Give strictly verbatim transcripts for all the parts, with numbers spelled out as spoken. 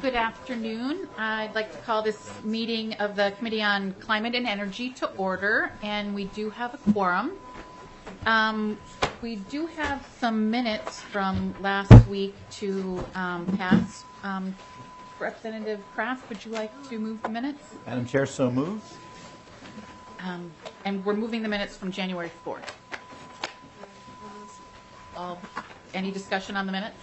Good afternoon. I'd like to call this meeting of the Committee on Climate and Energy to order, and we do have a quorum. Um, we do have some minutes from last week to um, pass. Um, Representative Kraft, would you like to move the minutes? Madam Chair, so moved. Um, and we're moving the minutes from January fourth. All, any discussion on the minutes?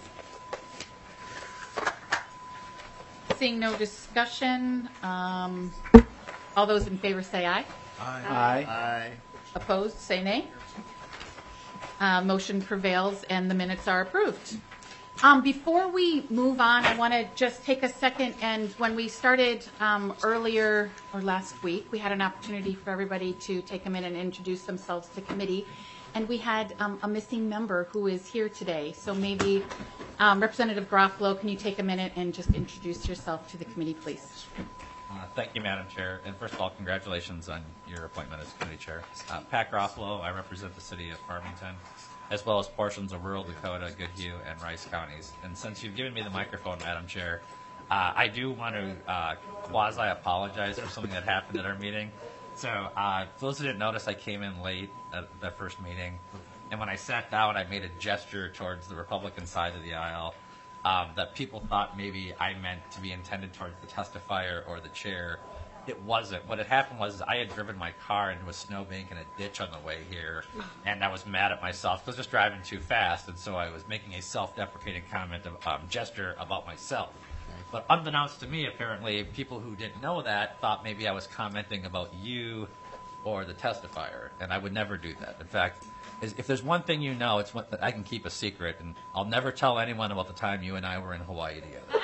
Seeing no discussion, um, all those in favor say aye. Aye. Aye. Aye. Opposed, say nay. Uh, motion prevails and the minutes are approved. Um, before we move on, I want to just take a second, and when we started um, earlier or last week, we had an opportunity for everybody to take a minute and introduce themselves to committee, and we had um, a missing member who is here today. So maybe um, Representative Garofalo, can you take a minute and just introduce yourself to the committee, please? Uh, thank you, Madam Chair. And first of all, congratulations on your appointment as committee chair. Uh, Pat Garofalo, I represent the city of Farmington, as well as portions of rural Dakota, Goodhue, and Rice counties. And since you've given me the microphone, Madam Chair, uh, I do want to uh, quasi-apologize for something that happened at our meeting. So uh, for those who didn't notice, I came in late at the first meeting. And when I sat down, I made a gesture towards the Republican side of the aisle um, that people thought maybe I meant to be intended towards the testifier or the chair. It wasn't. What had happened was I had driven my car into a snowbank and a ditch on the way here, and I was mad at myself because I was just driving too fast, and so I was making a self-deprecating comment, of, um, gesture about myself. But unbeknownst to me, apparently, people who didn't know that thought maybe I was commenting about you or the testifier, and I would never do that. In fact, if there's one thing you know, it's what, that I can keep a secret, and I'll never tell anyone about the time you and I were in Hawaii together.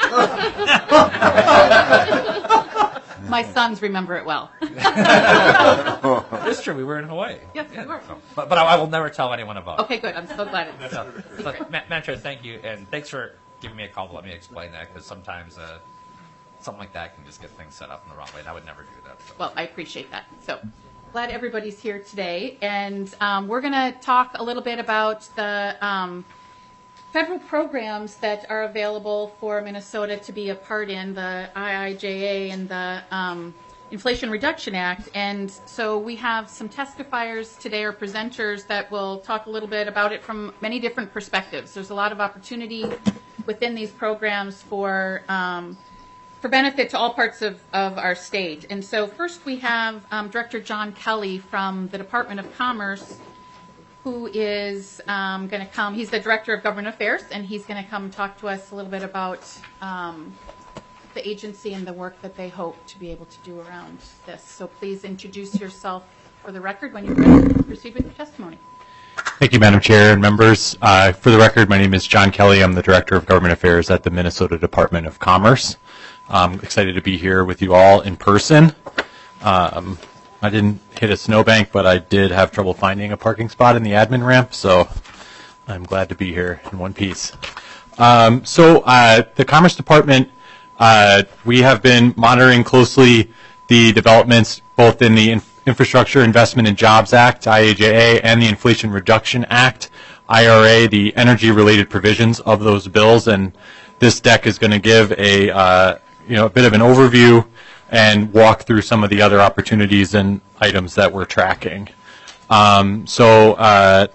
My sons remember it well. It's true, we were in Hawaii. Yes, we were. So, but but I, I will never tell anyone about it. Okay, good. I'm so glad it's So, but, Ma- Madam Chair, thank you, and thanks for giving me a call to let me explain that, because sometimes uh, something like that can just get things set up in the wrong way, and I would never do that. So. Well, I appreciate that. So glad everybody's here today. And um, we're going to talk a little bit about the um, federal programs that are available for Minnesota to be a part in, the I I J A and the um, Inflation Reduction Act. And so we have some testifiers today, or presenters, that will talk a little bit about it from many different perspectives. There's a lot of opportunity within these programs for um, for benefit to all parts of, of our state. And so first we have um, Director John Kelly from the Department of Commerce, who is um, going to come. He's the Director of Government Affairs, and he's going to come talk to us a little bit about um, the agency and the work that they hope to be able to do around this. So please introduce yourself for the record when you're ready to proceed with your testimony. Thank you, Madam Chair and members. Uh, for the record, my name is John Kelly. I'm the Director of Government Affairs at the Minnesota Department of Commerce. I'm excited to be here with you all in person. Um, I didn't hit a snowbank, but I did have trouble finding a parking spot in the admin ramp, so I'm glad to be here in one piece. Um, so uh, the Commerce Department, uh, we have been monitoring closely the developments both in the inf Infrastructure Investment and Jobs Act, I I J A, and the Inflation Reduction Act, I R A, the energy-related provisions of those bills. And this deck is going to give a, uh, you know, a bit of an overview and walk through some of the other opportunities and items that we're tracking. Um, so uh,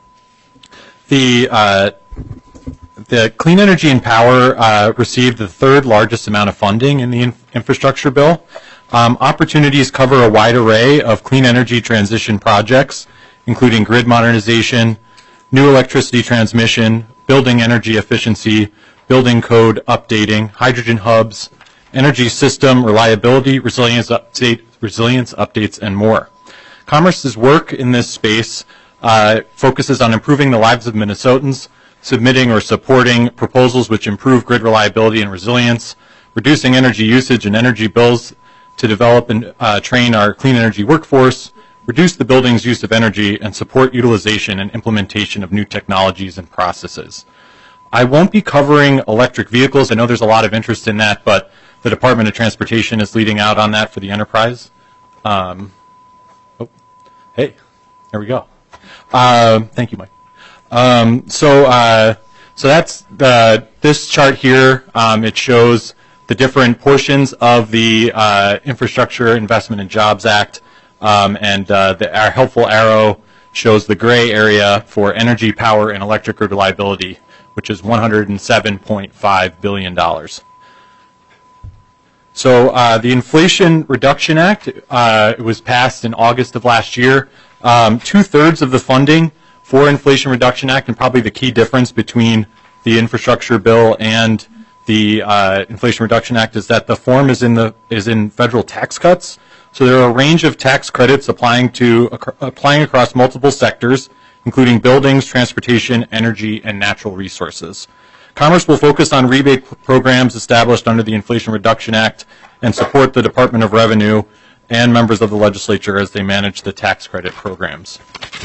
the uh, the Clean Energy and Power uh, received the third largest amount of funding in the in infrastructure bill. Um, opportunities cover a wide array of clean energy transition projects, including grid modernization, new electricity transmission, building energy efficiency, building code updating, hydrogen hubs, energy system reliability, resilience, update, resilience updates, and more. Commerce's work in this space uh, focuses on improving the lives of Minnesotans, submitting or supporting proposals which improve grid reliability and resilience, reducing energy usage and energy bills to develop and uh, train our clean energy workforce, reduce the building's use of energy, and support utilization and implementation of new technologies and processes. I won't be covering electric vehicles. I know there's a lot of interest in that, but the Department of Transportation is leading out on that for the enterprise. Um, oh, hey, there we go. Uh, thank you, Mike. Um, so, uh, so that's the this chart here. Um, it shows the different portions of the uh, Infrastructure Investment and Jobs Act, um, and uh, the, our helpful arrow shows the gray area for energy, power, and electric reliability, which is one hundred seven point five billion dollars. So uh, the Inflation Reduction Act uh, was passed in August of last year. Um, two-thirds of the funding for Inflation Reduction Act, and probably the key difference between the infrastructure bill and the uh, Inflation Reduction Act, is that the form is in the is in federal tax cuts. So there are a range of tax credits applying to uh, applying across multiple sectors, including buildings, transportation, energy, and natural resources. Commerce will focus on rebate programs established under the Inflation Reduction Act and support the Department of Revenue and members of the legislature as they manage the tax credit programs.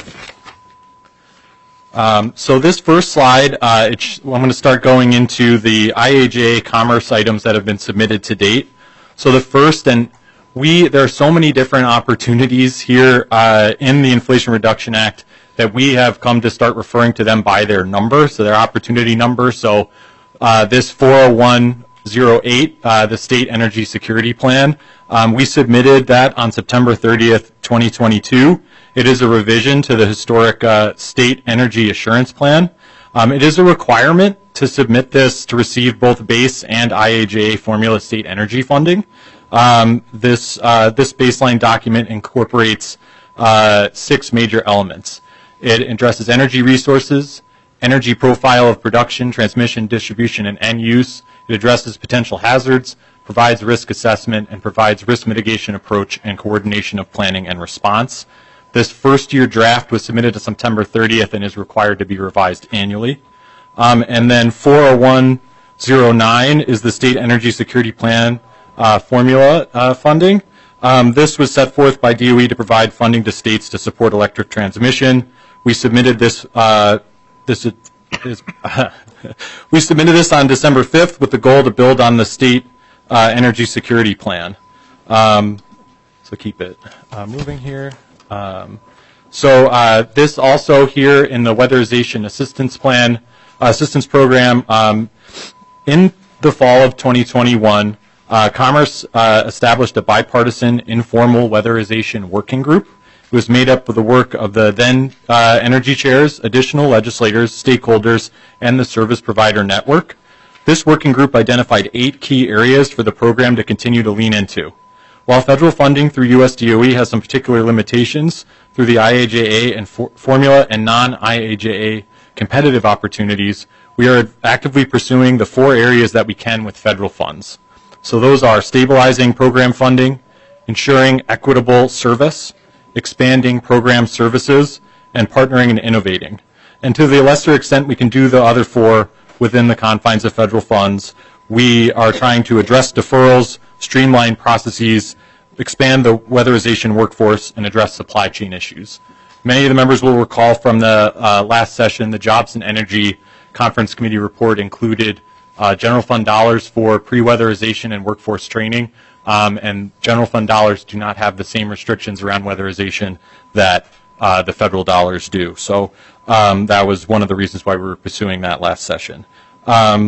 Um, so this first slide, uh, it's, I'm going to start going into the I A J A commerce items that have been submitted to date. So the first, and we, there are so many different opportunities here uh, in the Inflation Reduction Act that we have come to start referring to them by their number, so their opportunity number. So uh, this four oh one oh eight, uh, the State Energy Security Plan, um, we submitted that on September thirtieth, twenty twenty-two. It is a revision to the historic uh, State Energy Assurance Plan. Um, it is a requirement to submit this to receive both base and I A J A formula state energy funding. Um, this, uh, this baseline document incorporates uh, six major elements. It addresses energy resources, energy profile of production, transmission, distribution, and end use. It addresses potential hazards, provides risk assessment, and provides risk mitigation approach and coordination of planning and response. This first year draft was submitted to September thirtieth and is required to be revised annually. Um, and then four oh one oh nine is the State Energy Security Plan uh, formula uh, funding. Um, this was set forth by D O E to provide funding to states to support electric transmission. We submitted this. Uh, this is uh, we submitted this on December fifth with the goal to build on the State uh, Energy Security Plan. Um, so keep it uh, moving here. Um, so uh, this also here in the Weatherization Assistance Plan, uh, Assistance Program, um, in the fall of twenty twenty-one, uh, Commerce uh, established a bipartisan informal weatherization working group. It was made up of the work of the then uh, energy chairs, additional legislators, stakeholders, and the service provider network. This working group identified eight key areas for the program to continue to lean into. While federal funding through U S D O E has some particular limitations, through the I A J A and for formula and non-I A J A competitive opportunities, we are actively pursuing the four areas that we can with federal funds. So those are stabilizing program funding, ensuring equitable service, expanding program services, and partnering and innovating. And to the lesser extent we can do the other four within the confines of federal funds, we are trying to address deferrals, streamline processes, expand the weatherization workforce, and address supply chain issues. Many of the members will recall from the uh, last session, the Jobs and Energy Conference Committee report included uh, general fund dollars for pre-weatherization and workforce training, um, and general fund dollars do not have the same restrictions around weatherization that uh, the federal dollars do. So um, that was one of the reasons why we were pursuing that last session. Um,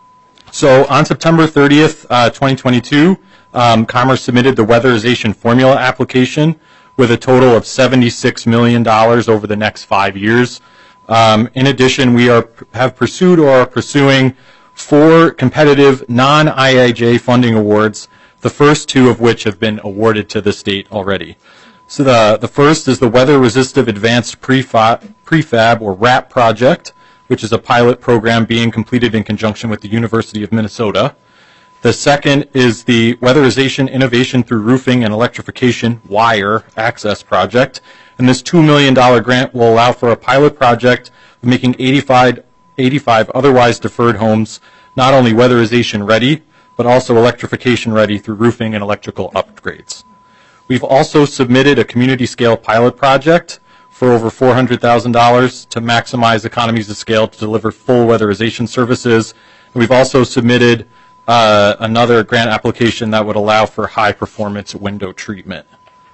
So on September thirtieth, uh, twenty twenty-two, um, Commerce submitted the weatherization formula application with a total of seventy-six million dollars over the next five years. Um, in addition, we are have pursued or are pursuing four competitive non-I A J A funding awards, the first two of which have been awarded to the state already. So the, the first is the Weather Resistive Advanced Prefab, Prefab or RAP project, which is a pilot program being completed in conjunction with the University of Minnesota. The second is the Weatherization Innovation Through Roofing and Electrification WIRE Access Project. And this two million dollar grant will allow for a pilot project of making eighty-five, eighty-five otherwise deferred homes not only weatherization ready, but also electrification ready through roofing and electrical upgrades. We've also submitted a community scale pilot project for over four hundred thousand dollars to maximize economies of scale to deliver full weatherization services. And we've also submitted uh, another grant application that would allow for high performance window treatment.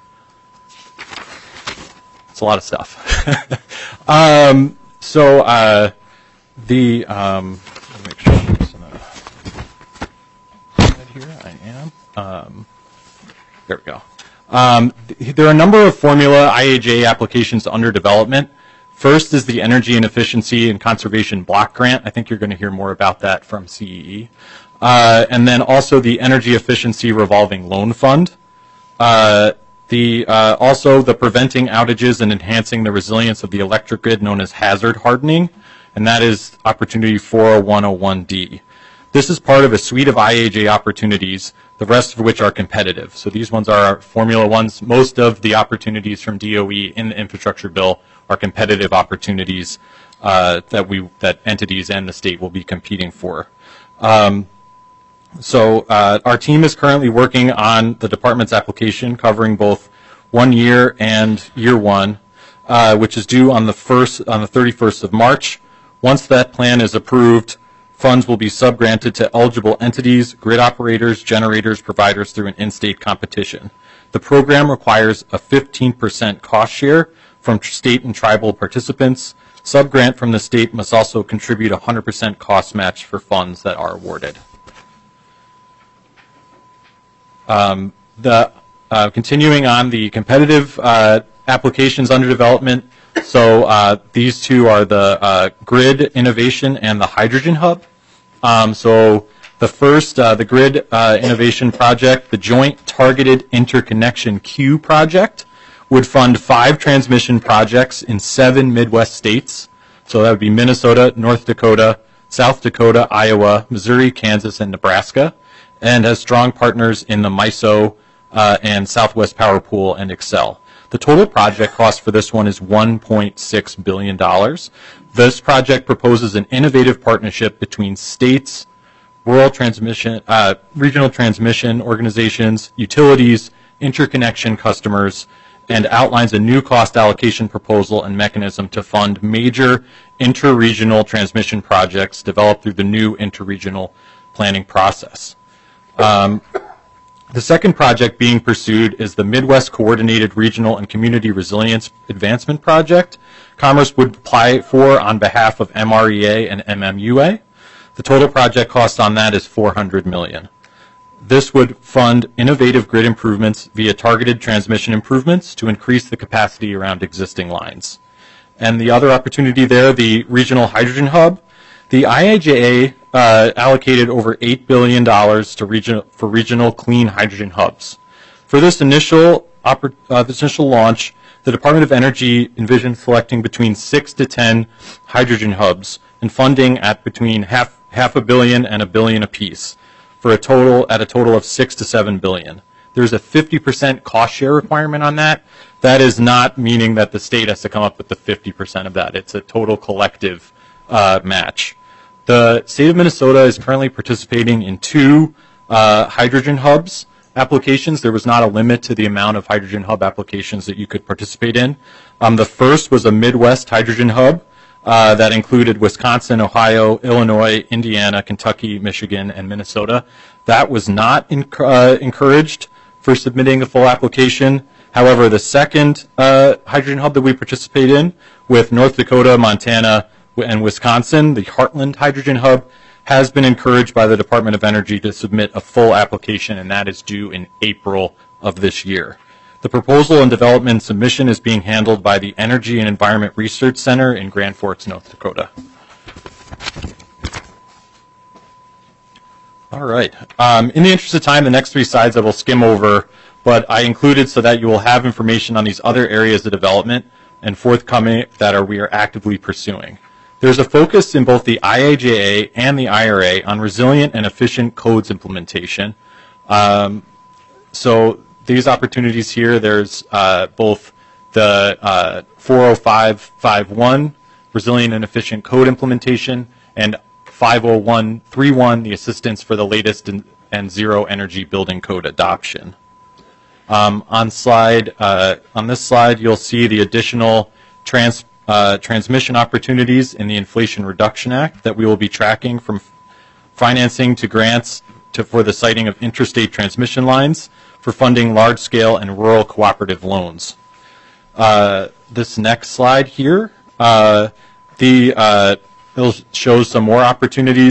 It's a lot of stuff. um, so uh, the, um, let me make sure I'm using that. here. I am. Um, there we go. Um, th there are a number of formula I A J applications under development. First is the Energy and Efficiency and Conservation Block Grant. I think you're going to hear more about that from C E E. Uh, and then also the Energy Efficiency Revolving Loan Fund. Uh, the, uh, also the Preventing Outages and Enhancing the Resilience of the Electric Grid, known as Hazard Hardening, and that is opportunity four oh one oh one D. This is part of a suite of I A J opportunities, the rest of which are competitive. So these ones are Formula Ones. Most of the opportunities from D O E in the infrastructure bill are competitive opportunities uh, that we that entities and the state will be competing for. Um, so uh, our team is currently working on the department's application covering both one year and year one, uh, which is due on the first on the thirty-first of March. Once that plan is approved, funds will be subgranted to eligible entities, grid operators, generators, providers through an in-state competition. The program requires a fifteen percent cost share from state and tribal participants. Subgrant from the state must also contribute a one hundred percent cost match for funds that are awarded. Um, the uh, continuing on the competitive uh, applications under development. So uh, these two are the uh, Grid Innovation and the Hydrogen Hub. Um, so the first, uh, the Grid uh, Innovation Project, the Joint Targeted Interconnection Queue Project, would fund five transmission projects in seven Midwest states. So that would be Minnesota, North Dakota, South Dakota, Iowa, Missouri, Kansas, and Nebraska, and has strong partners in the MISO uh, and Southwest Power Pool and Excel. The total project cost for this one is one point six billion dollars. This project proposes an innovative partnership between states, rural transmission, uh, regional transmission organizations, utilities, interconnection customers, and outlines a new cost allocation proposal and mechanism to fund major interregional transmission projects developed through the new interregional planning process. Um, The second project being pursued is the Midwest Coordinated Regional and Community Resilience Advancement Project. Commerce would apply for on behalf of M R E A and M M U A. The total project cost on that is four hundred million dollars. This would fund innovative grid improvements via targeted transmission improvements to increase the capacity around existing lines. And the other opportunity there, the Regional Hydrogen Hub, the I A J A uh, allocated over eight billion dollars to regional, for regional clean hydrogen hubs. For this initial, uh, this initial launch, the Department of Energy envisioned selecting between six to ten hydrogen hubs and funding at between half, half a billion and a billion apiece, for a total at a total of six to seven billion. There's a fifty percent cost share requirement on that. That is not meaning that the state has to come up with the fifty percent of that. It's a total collective uh, match. The state of Minnesota is currently participating in two uh, hydrogen hubs applications. There was not a limit to the amount of hydrogen hub applications that you could participate in. Um, the first was a Midwest hydrogen hub uh, that included Wisconsin, Ohio, Illinois, Indiana, Kentucky, Michigan, and Minnesota. That was not enc uh, encouraged for submitting a full application. However, the second uh, hydrogen hub that we participate in with North Dakota, Montana, and Wisconsin, the Heartland Hydrogen Hub, has been encouraged by the Department of Energy to submit a full application, and that is due in April of this year. The proposal and development submission is being handled by the Energy and Environment Research Center in Grand Forks, North Dakota. All right. Um, in the interest of time, the next three slides I will skim over, but I included so that you will have information on these other areas of development and forthcoming that are we are actively pursuing. There's a focus in both the I A J A and the I R A on resilient and efficient codes implementation. Um, so these opportunities here, there's uh, both the uh, four oh five fifty-one, resilient and efficient code implementation, and five oh one thirty-one, the assistance for the latest and, and zero energy building code adoption. Um, on slide, uh, on this slide, you'll see the additional trans Uh, transmission opportunities in the Inflation Reduction Act that we will be tracking, from financing to grants to for the siting of interstate transmission lines for funding large-scale and rural cooperative loans. Uh, this next slide here, uh, the uh, shows some more opportunities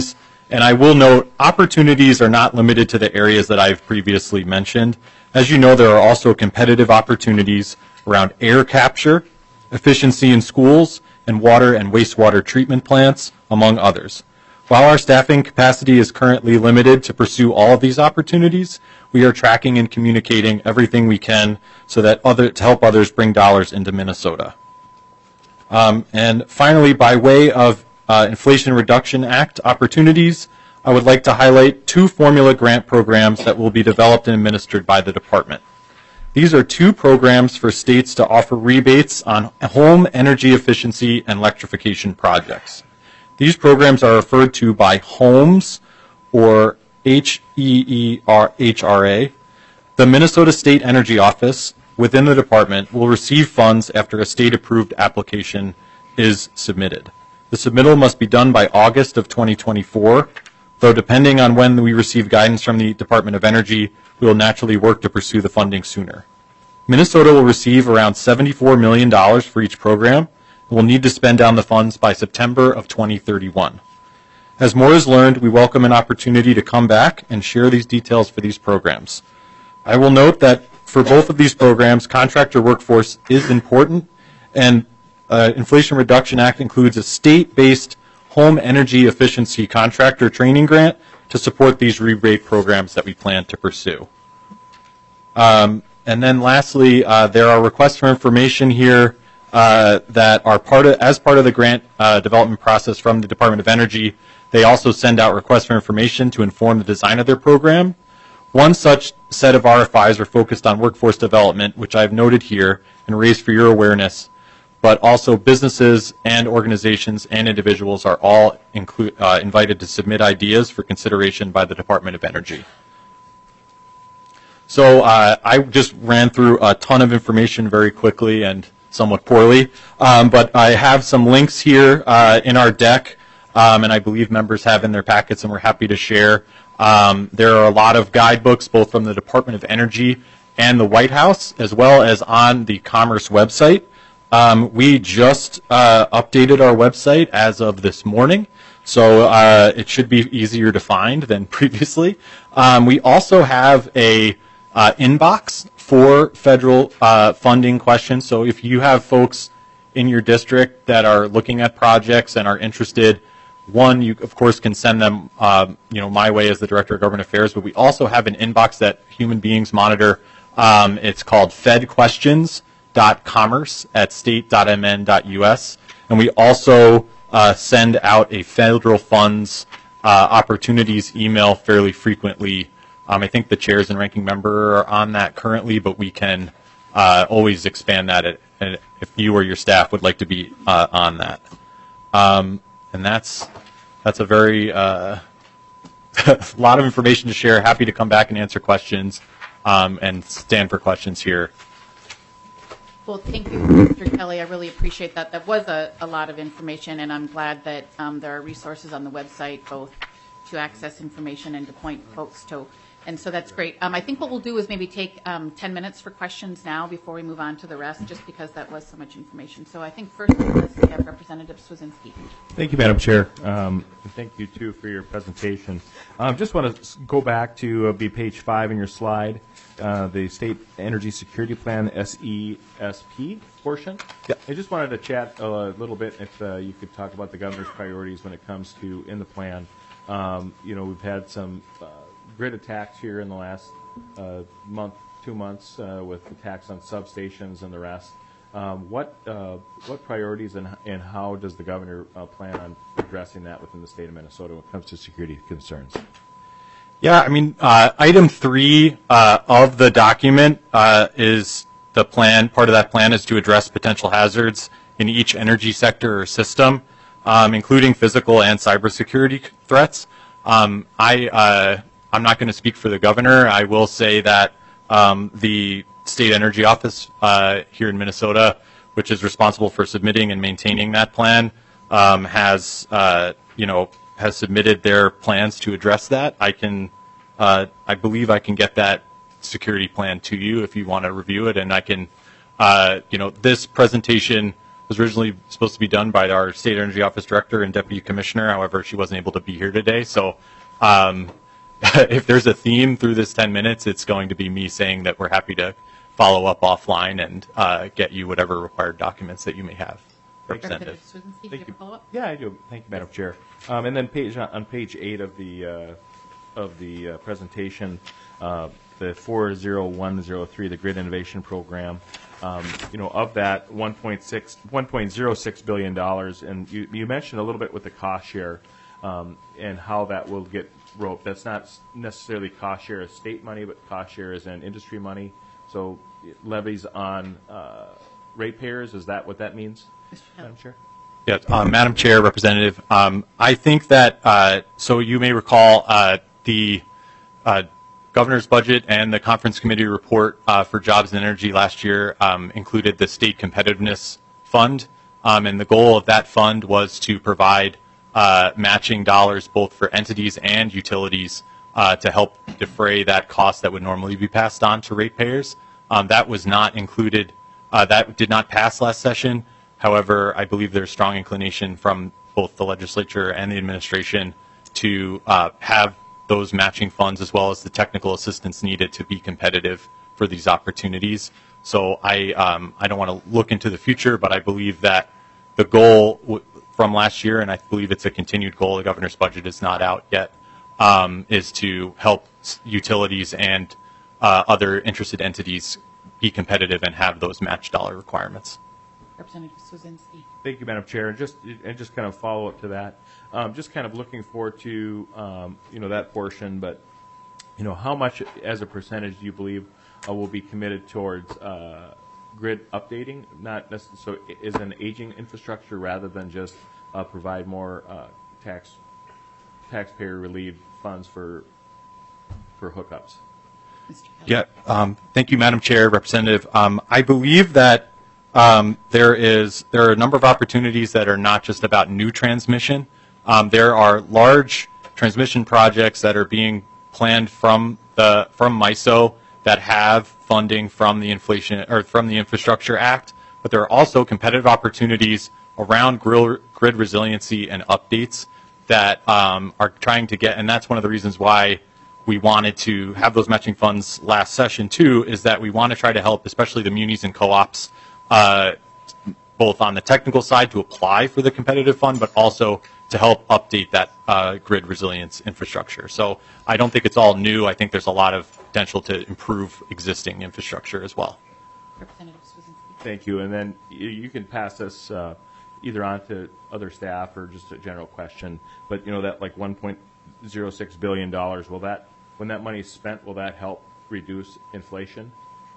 And I will note, opportunities are not limited to the areas that I've previously mentioned. As you know, there are also competitive opportunities around air capture, efficiency in schools, and water and wastewater treatment plants, among others. While our staffing capacity is currently limited to pursue all of these opportunities, we are tracking and communicating everything we can so that other, to help others bring dollars into Minnesota. Um, and finally, by way of uh, Inflation Reduction Act opportunities, I would like to highlight two formula grant programs that will be developed and administered by the department. These are two programs for states to offer rebates on home energy efficiency and electrification projects. These programs are referred to by HOMES, or H E E R H R A. The Minnesota State Energy Office within the department will receive funds after a state-approved application is submitted. The submittal must be done by August of twenty twenty-four, though depending on when we receive guidance from the Department of Energy, we will naturally work to pursue the funding sooner. Minnesota will receive around seventy-four million dollars for each program and will need to spend down the funds by September of twenty thirty-one. As more is learned, we welcome an opportunity to come back and share these details for these programs. I will note that for both of these programs, contractor workforce is important, and uh, Inflation Reduction Act includes a state-based home energy efficiency contractor training grant to support these rebate programs that we plan to pursue. Um, and then lastly, uh, there are requests for information here uh, that are part of, as part of the grant uh, development process from the Department of Energy. They also send out requests for information to inform the design of their program. One such set of R F Is are focused on workforce development, which I've noted here and raised for your awareness, but also businesses and organizations and individuals are all include, uh, invited to submit ideas for consideration by the Department of Energy. So uh, I just ran through a ton of information very quickly and somewhat poorly, um, but I have some links here uh, in our deck, um, and I believe members have in their packets, and we're happy to share. Um, there are a lot of guidebooks, both from the Department of Energy and the White House, as well as on the Commerce website. Um, we just uh, updated our website as of this morning, so uh, it should be easier to find than previously. Um, we also have a uh, inbox for federal uh, funding questions, so if you have folks in your district that are looking at projects and are interested, one, you of course can send them, um, you know, my way as the Director of Government Affairs, but we also have an inbox that human beings monitor. Um, it's called fedquestions dot commerce at state dot m n dot u s, and we also uh, send out a federal funds uh, opportunities email fairly frequently. Um, I think the chairs and ranking member are on that currently, but we can uh, always expand that at, at, if you or your staff would like to be uh, on that. Um, and that's that's a very uh, a lot of information to share. Happy to come back and answer questions um, and stand for questions here. Well, thank you, Mister Kelly. I really appreciate that. That was a, a lot of information, and I'm glad that um, there are resources on the website both to access information and to point folks to. And so that's great. Um, I think what we'll do is maybe take um, ten minutes for questions now before we move on to the rest, just because that was so much information. So I think first on the list we have Representative Swedzinski. Thank you, Madam Chair. Um, and thank you, too, for your presentation. I um, just want to go back to uh, be page five in your slide, uh, the State Energy Security Plan, S E S P portion. Yeah. I just wanted to chat a little bit if uh, you could talk about the governor's priorities when it comes to in the plan. Um, you know, we've had some uh, grid attacks here in the last uh, month, two months uh, with attacks on substations and the rest. Um, what uh, what priorities and, and how does the governor uh, plan on addressing that within the state of Minnesota when it comes to security concerns? Yeah, I mean, uh, item three uh, of the document uh, is the plan. Part of that plan is to address potential hazards in each energy sector or system, um, including physical and cybersecurity threats. Um, I, uh, I'm not going to speak for the governor. I will say that um, the State Energy Office uh, here in Minnesota, which is responsible for submitting and maintaining that plan, um, has, uh, you know, has submitted their plans to address that. I can, uh, I believe I can get that security plan to you if you want to review it, and I can, uh, you know, this presentation was originally supposed to be done by our State Energy Office Director and Deputy Commissioner. However, she wasn't able to be here today. So um, if there's a theme through this ten minutes, it's going to be me saying that we're happy to follow up offline and uh, get you whatever required documents that you may have. Representative. Representative Swizinski, do you Thank have you. a follow-up? Yeah, I do. Thank you, Madam Chair. Um, and then page on page eight of the uh, of the uh, presentation, uh, the four zero one zero three, the Grid Innovation Program. Um, you know, of that one point six, one point zero six billion dollars, and you, you mentioned a little bit with the cost share um, and how that will get roped. That's not necessarily cost share as state money, but cost share as an industry money. So levies on uh, ratepayers. Is that what that means? Madam Chair? Yes, um, Madam Chair, Representative, um, I think that, uh, so you may recall uh, the uh, governor's budget and the conference committee report uh, for jobs and energy last year um, included the state competitiveness fund, um, and the goal of that fund was to provide uh, matching dollars both for entities and utilities uh, to help defray that cost that would normally be passed on to ratepayers. Um, that was not included, uh, that did not pass last session. However, I believe there's strong inclination from both the legislature and the administration to uh, have those matching funds as well as the technical assistance needed to be competitive for these opportunities. So I, um, I don't want to look into the future, but I believe that the goal w from last year, and I believe it's a continued goal, the governor's budget is not out yet, um, is to help utilities and uh, other interested entities be competitive and have those match dollar requirements. Representative Swizinski. Thank you, Madam Chair. And just and just kind of follow up to that, um, just kind of looking forward to um, you know that portion. But you know, how much as a percentage do you believe uh, will be committed towards uh, grid updating? Not necessarily so is an aging infrastructure rather than just uh, provide more uh, tax taxpayer relieved funds for for hookups. Mister Kelly. Yeah, um, thank you, Madam Chair, Representative. Um, I believe that um, there is there are a number of opportunities that are not just about new transmission. Um, there are large transmission projects that are being planned from the from MISO that have funding from the Inflation or from the Infrastructure Act, but there are also competitive opportunities around grid, grid resiliency and updates that um, are trying to get, and that's one of the reasons why we wanted to have those matching funds last session too, is that we want to try to help, especially the munis and co-ops, uh, both on the technical side to apply for the competitive fund, but also to help update that uh, grid resilience infrastructure. So I don't think it's all new. I think there's a lot of potential to improve existing infrastructure as well. Representative Swizinski. Thank you. And then you, you can pass this uh, either on to other staff or just a general question. But you know that like one point zero six billion dollars, will that, when that money is spent, will that help reduce inflation?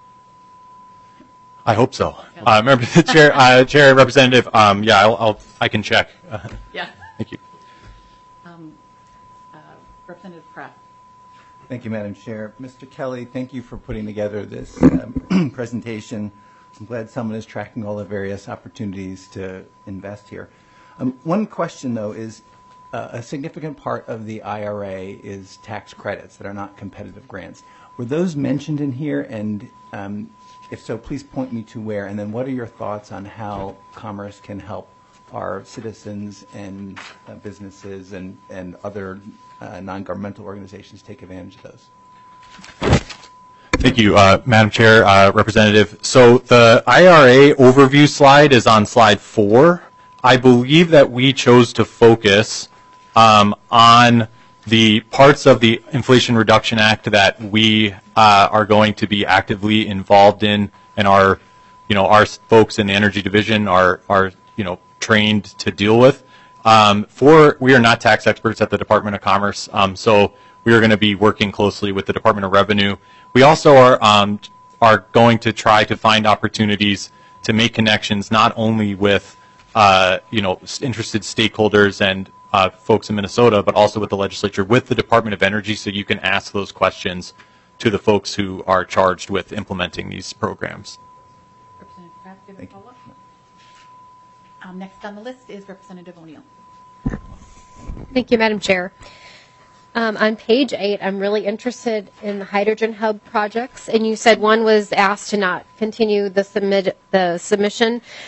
I hope so. Uh, remember the chair, uh, chair and representative. Um, yeah, I'll, I'll, I can check. Uh, Yeah. thank you. Um, uh, Representative Pratt. Thank you, Madam Chair. Mister Kelly, thank you for putting together this um, presentation. I'm glad someone is tracking all the various opportunities to invest here. Um, one question, though, is uh, a significant part of the I R A is tax credits that are not competitive grants. Were those mentioned in here? And um, if so, please point me to where. And then what are your thoughts on how Commerce can help our citizens and uh, businesses and, and other uh, non-governmental organizations take advantage of those? Thank you, uh, Madam Chair, uh, Representative. So the I R A overview slide is on slide four. I believe that we chose to focus um, on the parts of the Inflation Reduction Act that we uh, are going to be actively involved in, and our, you know, our folks in the Energy Division are, are, you know, trained to deal with. Um, for we are not tax experts at the Department of Commerce, um, so we are going to be working closely with the Department of Revenue. We also are um, are going to try to find opportunities to make connections not only with uh, you know interested stakeholders and uh, folks in Minnesota, but also with the legislature, with the Department of Energy, so you can ask those questions to the folks who are charged with implementing these programs. Representative Pratt, do you have a Thank you. follow-up? Um, next on the list is Representative O'Neill. Thank you, Madam Chair. Um, on page eight, I'm really interested in the hydrogen hub projects, and you said one was asked to not continue the submit the submission.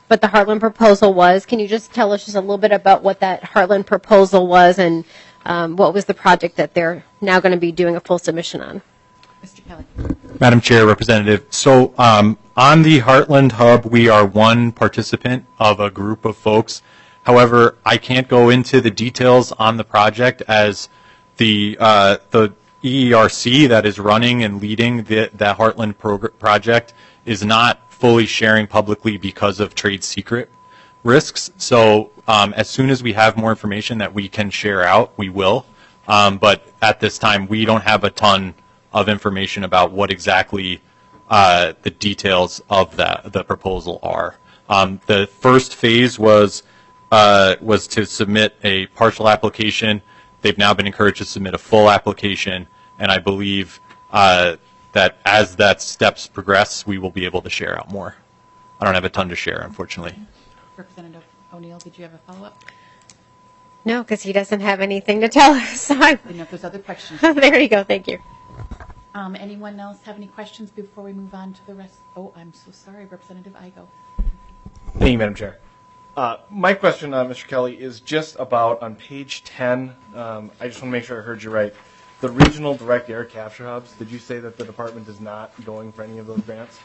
but the Heartland proposal was. Can you just tell us just a little bit about what that Heartland proposal was and um, what was the project that they're now going to be doing a full submission on? Mister Kelly. Madam Chair, Representative, so um, on the Heartland Hub, we are one participant of a group of folks. However, I can't go into the details on the project as the uh, the E E R C that is running and leading the, the Heartland prog- project is not fully sharing publicly because of trade secret risks. So um, as soon as we have more information that we can share out, we will. Um, but at this time, we don't have a ton of information about what exactly uh, the details of that the proposal are. Um, the first phase was uh, was to submit a partial application. They've now been encouraged to submit a full application, and I believe uh, that as that steps progress, we will be able to share out more. I don't have a ton to share, unfortunately. Representative O'Neill, did you have a follow-up? No, because he doesn't have anything to tell us. So I, Didn't know if there's other questions. there you go. Thank you. Um, anyone else have any questions before we move on to the rest? Oh, I'm so sorry, Representative Igo. Thank you, Madam Chair. Uh, my question, uh, Mister Kelly, is just about on page ten. Um, I just want to make sure I heard you right. The regional direct air capture hubs, did you say that the department is not going for any of those grants?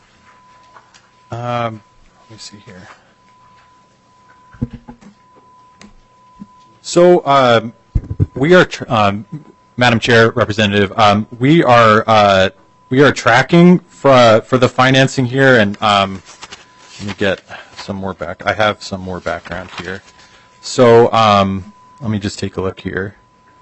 Um, let me see here. So um, we are, tr- um, Madam Chair, Representative, um, we are uh, we are tracking for for the financing here, and um, let me get some more back. I have some more background here. So um, let me just take a look here.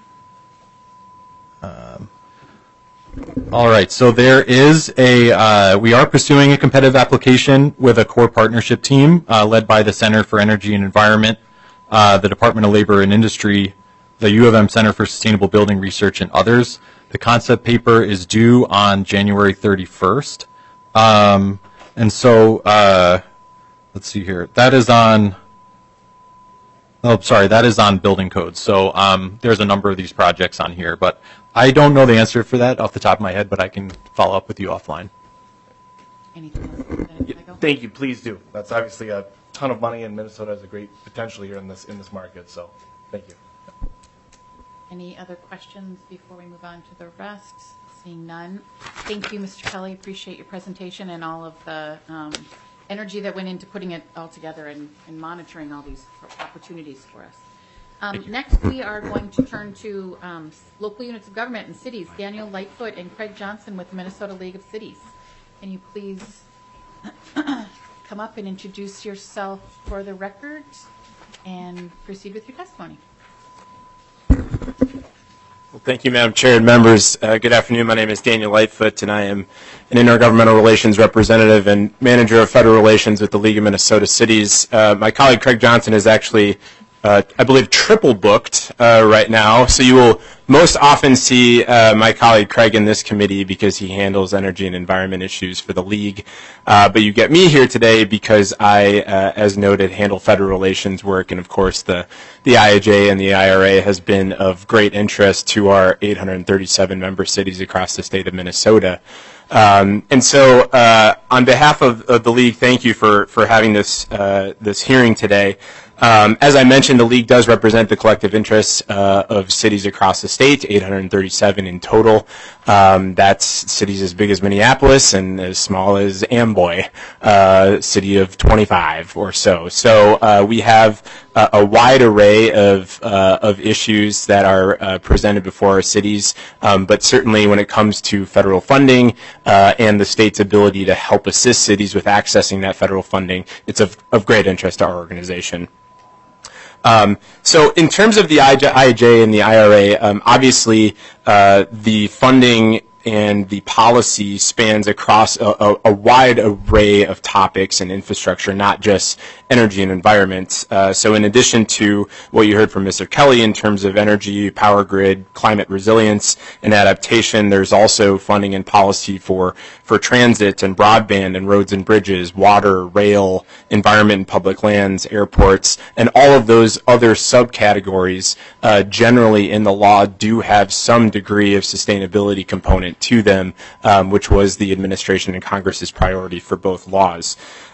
Um, all right, so there is a, uh, we are pursuing a competitive application with a core partnership team uh, led by the Center for Energy and Environment, uh, the Department of Labor and Industry, the U of M Center for Sustainable Building Research, and others. The concept paper is due on January thirty-first. Um, and so, uh, let's see here. That is on, oh, sorry, that is on building codes. So um, there's a number of these projects on here, but I don't know the answer for that off the top of my head, but I can follow up with you offline. Anything else, Representative Igo? Thank you. Please do. That's obviously a ton of money, and Minnesota has a great potential here in this in this market. So, thank you. Any other questions before we move on to the rest? Seeing none. Thank you, Mister Kelly. Appreciate your presentation and all of the um, energy that went into putting it all together and, and monitoring all these opportunities for us. Um, next, we are going to turn to um, local units of government and cities. Daniel Lightfoot and Craig Johnson with the Minnesota League of Cities. Can you please come up and introduce yourself for the record and proceed with your testimony? Well, thank you, Madam Chair and members. Uh, good afternoon. My name is Daniel Lightfoot, and I am an intergovernmental relations representative and manager of federal relations with the League of Minnesota Cities. Uh, my colleague Craig Johnson is actually Uh, I believe triple booked uh, right now, so you will most often see uh, my colleague Craig in this committee because he handles energy and environment issues for the League. Uh, but you get me here today because I, uh, as noted, handle federal relations work, and of course the, the I I J and the I R A has been of great interest to our eight hundred thirty-seven member cities across the state of Minnesota. Um, and so, uh, on behalf of, of the League, thank you for, for having this uh, this hearing today. Um, as I mentioned, the League does represent the collective interests uh, of cities across the state, eight hundred thirty-seven in total. Um, that's cities as big as Minneapolis and as small as Amboy, uh, city of twenty-five or so. So uh, we have uh, a wide array of uh, of issues that are uh, presented before our cities, um, but certainly when it comes to federal funding uh, and the state's ability to help assist cities with accessing that federal funding, it's of, of great interest to our organization. Um, so in terms of the I I J and the I R A, um, obviously uh, the funding and the policy spans across a, a, a wide array of topics and infrastructure, not just energy and environment. Uh, so in addition to what you heard from Mister Kelly in terms of energy, power grid, climate resilience, and adaptation, there's also funding and policy for, for transit and broadband and roads and bridges, water, rail, environment and public lands, airports, and all of those other subcategories uh, generally in the law do have some degree of sustainability component to them, um, which was the administration and Congress's priority for both laws.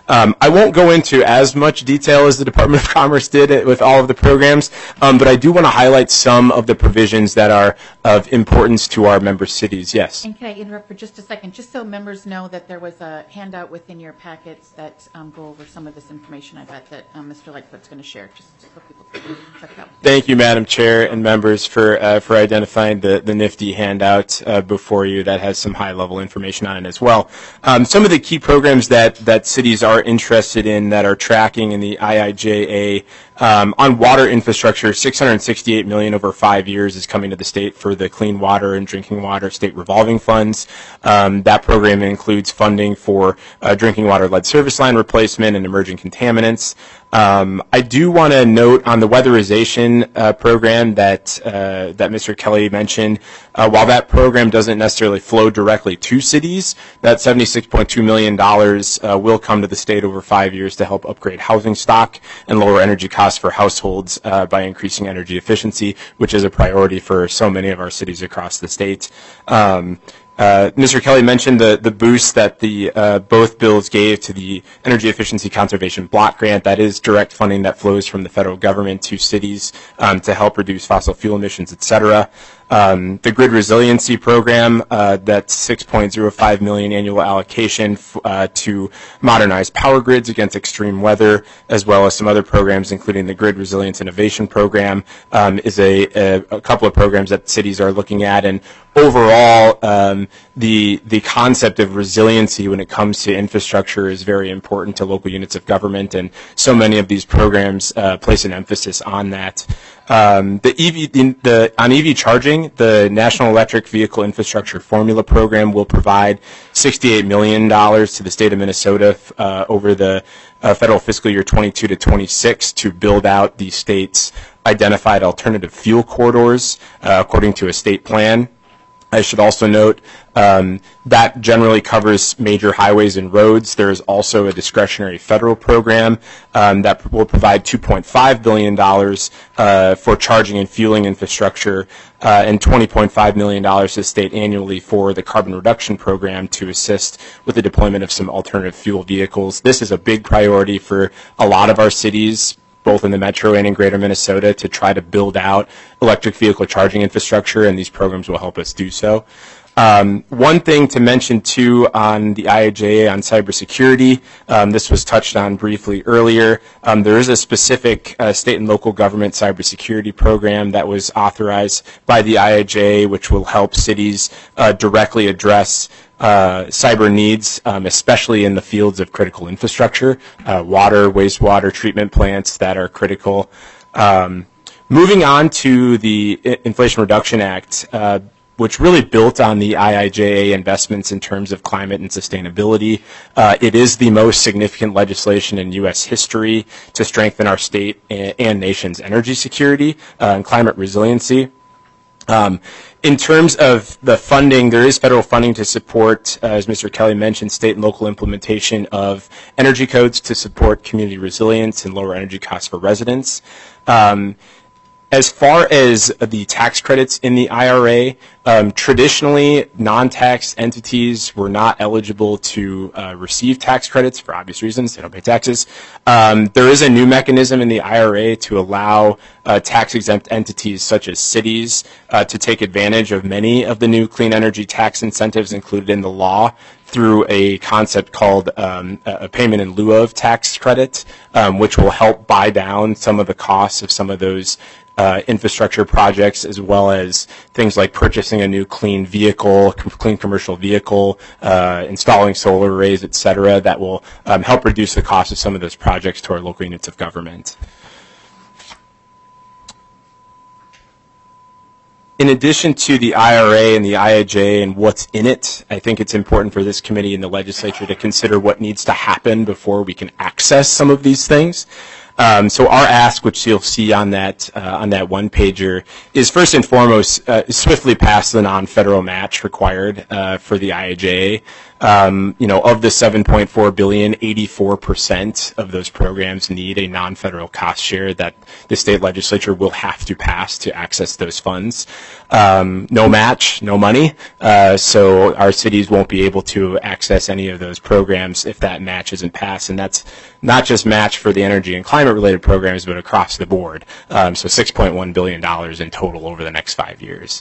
Um, I won't go into as much detail as the Department of Commerce did with all of the programs, um, but I do want to highlight some of the provisions that are of importance to our member cities. Yes. And can I interrupt for just a second, just so members know that there was a handout within your packets that um, go over some of this information I bet that um, Mister Lightfoot's going to share, just so people can check it out. Thank you, Madam Chair and members, for uh, for identifying the, the nifty handout uh, before you that has some high-level information on it as well. Um, some of the key programs that, that cities are interested in that are tracking in the I I J A um, on water infrastructure, six hundred sixty-eight million dollars over five years is coming to the state for the Clean Water and Drinking Water State Revolving Funds. Um, that program includes funding for uh, drinking water lead service line replacement and emerging contaminants. Um, I do want to note on the weatherization uh, program that uh, that Mister Kelly mentioned. Uh, while that program doesn't necessarily flow directly to cities, that seventy-six point two million dollars uh, will come to the state over five years to help upgrade housing stock and lower energy costs for households uh, by increasing energy efficiency, which is a priority for so many of our cities across the state. Um, Uh, Mister Kelly mentioned the, the boost that the uh, both bills gave to the Energy Efficiency Conservation Block Grant. That is direct funding that flows from the federal government to cities um, to help reduce fossil fuel emissions, et cetera. Um, the Grid Resiliency Program, uh, that's six point zero five million dollars annual allocation f uh, to modernize power grids against extreme weather, as well as some other programs, including the Grid Resilience Innovation Program, um, is a, a, a couple of programs that cities are looking at. And overall, um, the the concept of resiliency when it comes to infrastructure is very important to local units of government, and so many of these programs uh, place an emphasis on that. Um, the E V, the, the, on E V charging, the National Electric Vehicle Infrastructure Formula Program will provide sixty-eight million dollars to the state of Minnesota uh, over the uh, federal fiscal year twenty-two to twenty-six to build out the state's identified alternative fuel corridors uh, according to a state plan. I should also note um, that generally covers major highways and roads. There is also a discretionary federal program um, that will provide two point five billion dollars uh, for charging and fueling infrastructure uh, and twenty point five million dollars to the state annually for the carbon reduction program to assist with the deployment of some alternative fuel vehicles. This is a big priority for a lot of our cities, both in the metro and in greater Minnesota, to try to build out electric vehicle charging infrastructure, and these programs will help us do so. Um, one thing to mention, too, on the I I J A on cybersecurity, um, this was touched on briefly earlier. Um, there is a specific uh, state and local government cybersecurity program that was authorized by the I I J A, which will help cities uh, directly address Uh, cyber needs, um, especially in the fields of critical infrastructure, uh, water, wastewater treatment plants that are critical. Um, moving on to the I- Inflation Reduction Act, uh, which really built on the I I J A investments in terms of climate and sustainability. Uh, it is the most significant legislation in U S history to strengthen our state and, and nation's energy security uh, and climate resiliency. Um, in terms of the funding, there is federal funding to support, uh, as Mister Kelly mentioned, state and local implementation of energy codes to support community resilience and lower energy costs for residents. Um, As far as the tax credits in the I R A, um, traditionally non-tax entities were not eligible to uh, receive tax credits for obvious reasons. They don't pay taxes. Um, there is a new mechanism in the I R A to allow uh, tax-exempt entities such as cities uh, to take advantage of many of the new clean energy tax incentives included in the law through a concept called um, a payment in lieu of tax credit, um, which will help buy down some of the costs of some of those Uh, infrastructure projects, as well as things like purchasing a new clean vehicle, com clean commercial vehicle, uh, installing solar arrays, et cetera, that will um, help reduce the cost of some of those projects to our local units of government. In addition to the I R A and the I I J A and what's in it, I think it's important for this committee and the legislature to consider what needs to happen before we can access some of these things. Um, so our ask, which you'll see on that uh, on that one pager, is first and foremost uh, swiftly pass the non-federal match required uh, for the I I J A. Um, you know, of the seven point four billion dollars, eighty-four percent of those programs need a non-federal cost share that the state legislature will have to pass to access those funds. Um, no match, no money, uh, so our cities won't be able to access any of those programs if that match isn't passed, and that's not just match for the energy and climate related programs, but across the board. Um, so six point one billion dollars in total over the next five years.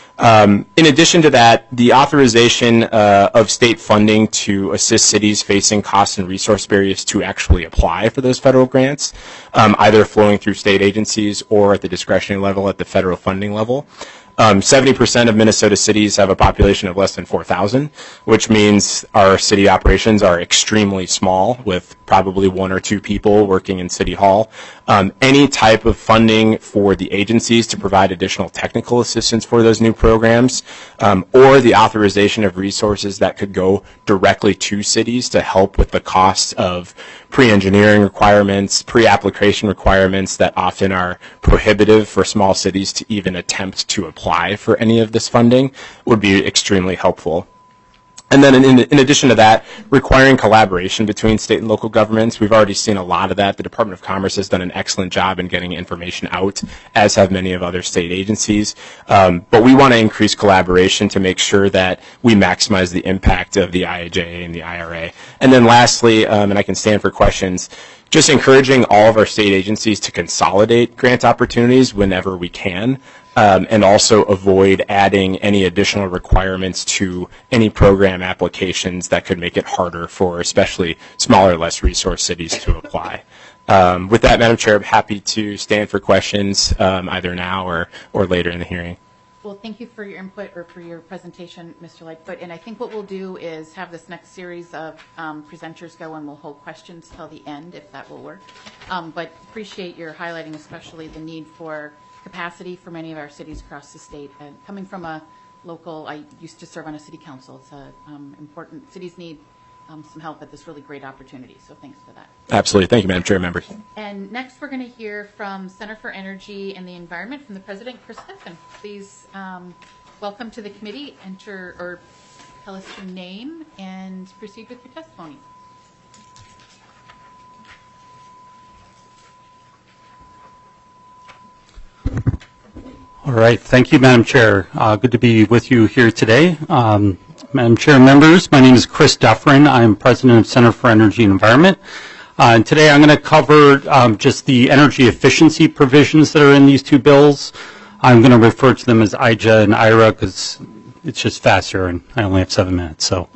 Um, in addition to that, the authorization uh, of state funding to assist cities facing cost and resource barriers to actually apply for those federal grants, um, either flowing through state agencies or at the discretionary level at the federal funding level. Um, seventy percent of Minnesota cities have a population of less than four thousand, which means our city operations are extremely small, with probably one or two people working in City Hall. Um, any type of funding for the agencies to provide additional technical assistance for those new programs, um, or the authorization of resources that could go directly to cities to help with the cost of pre-engineering requirements, pre-application requirements that often are prohibitive for small cities to even attempt to apply for any of this funding, would be extremely helpful. And then in, in addition to that, requiring collaboration between state and local governments. We've already seen a lot of that. The Department of Commerce has done an excellent job in getting information out, as have many of other state agencies. Um, but we want to increase collaboration to make sure that we maximize the impact of the I I J A and the I R A. And then lastly, um, and I can stand for questions, just encouraging all of our state agencies to consolidate grant opportunities whenever we can. Um, and also avoid adding any additional requirements to any program applications that could make it harder for especially smaller, less resource cities to apply. Um, with that, Madam Chair, I'm happy to stand for questions um, either now or, or later in the hearing. Well, thank you for your input or for your presentation, Mister Lightfoot. And I think what we'll do is have this next series of um, presenters go, and we'll hold questions till the end, if that will work. Um, but appreciate your highlighting especially the need for capacity for many of our cities across the state. And coming from a local, I used to serve on a city council. It's a um, important, cities need um, some help at this really great opportunity. So thanks for that. Absolutely. Thank you, Madam Chair, members. And next we're going to hear from Center for Energy and the Environment from the President, Chris Stephan. Please um, welcome to the committee, enter or tell us your name and proceed with your testimony. All right. Thank you, Madam Chair. Uh, good to be with you here today. Um, Madam Chair, members, my name is Chris Dufferin. I'm President of Center for Energy and Environment. Uh, and today I'm going to cover um, just the energy efficiency provisions that are in these two bills. I'm going to refer to them as I J A and I R A because it's just faster and I only have seven minutes. So,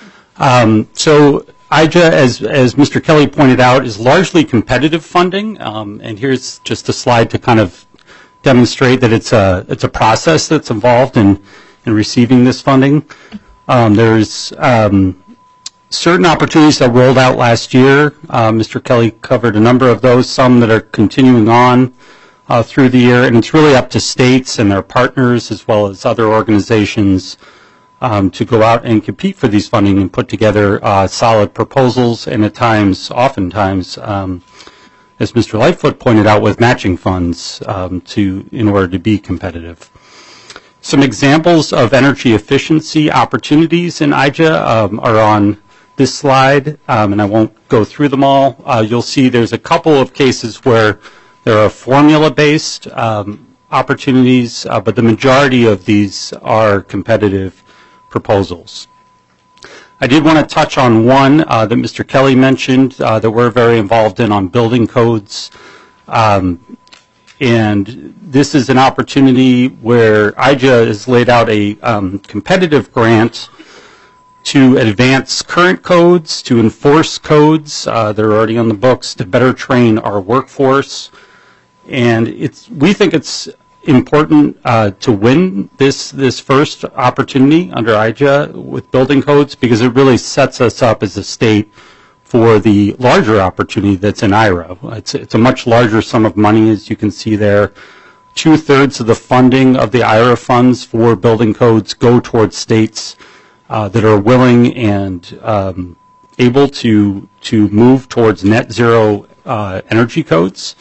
um, so I J A, as, as Mister Kelly pointed out, is largely competitive funding. Um, and here's just a slide to kind of demonstrate that it's a it's a process that's involved in in receiving this funding. Um, there's um, certain opportunities that rolled out last year. Uh, Mister Kelly covered a number of those, some that are continuing on uh, through the year, and it's really up to states and their partners as well as other organizations um, to go out and compete for these funding and put together uh, solid proposals, and at times, oftentimes, um, as Mister Lightfoot pointed out, with matching funds um, to in order to be competitive. Some examples of energy efficiency opportunities in I J A um, are on this slide, um, and I won't go through them all. Uh, you'll see there's a couple of cases where there are formula-based um, opportunities, uh, but the majority of these are competitive proposals. I did want to touch on one uh, that Mister Kelly mentioned uh, that we're very involved in on building codes. Um, and this is an opportunity where I J A has laid out a um, competitive grant to advance current codes, to enforce codes uh, that are already on the books, to better train our workforce. And it's, we think it's important uh, to win this this first opportunity under I J A with building codes, because it really sets us up as a state for the larger opportunity that's in I R A. It's, it's a much larger sum of money, as you can see there. Two-thirds of the funding of the I R A funds for building codes go towards states uh, that are willing and um, able to to move towards net zero uh, energy codes.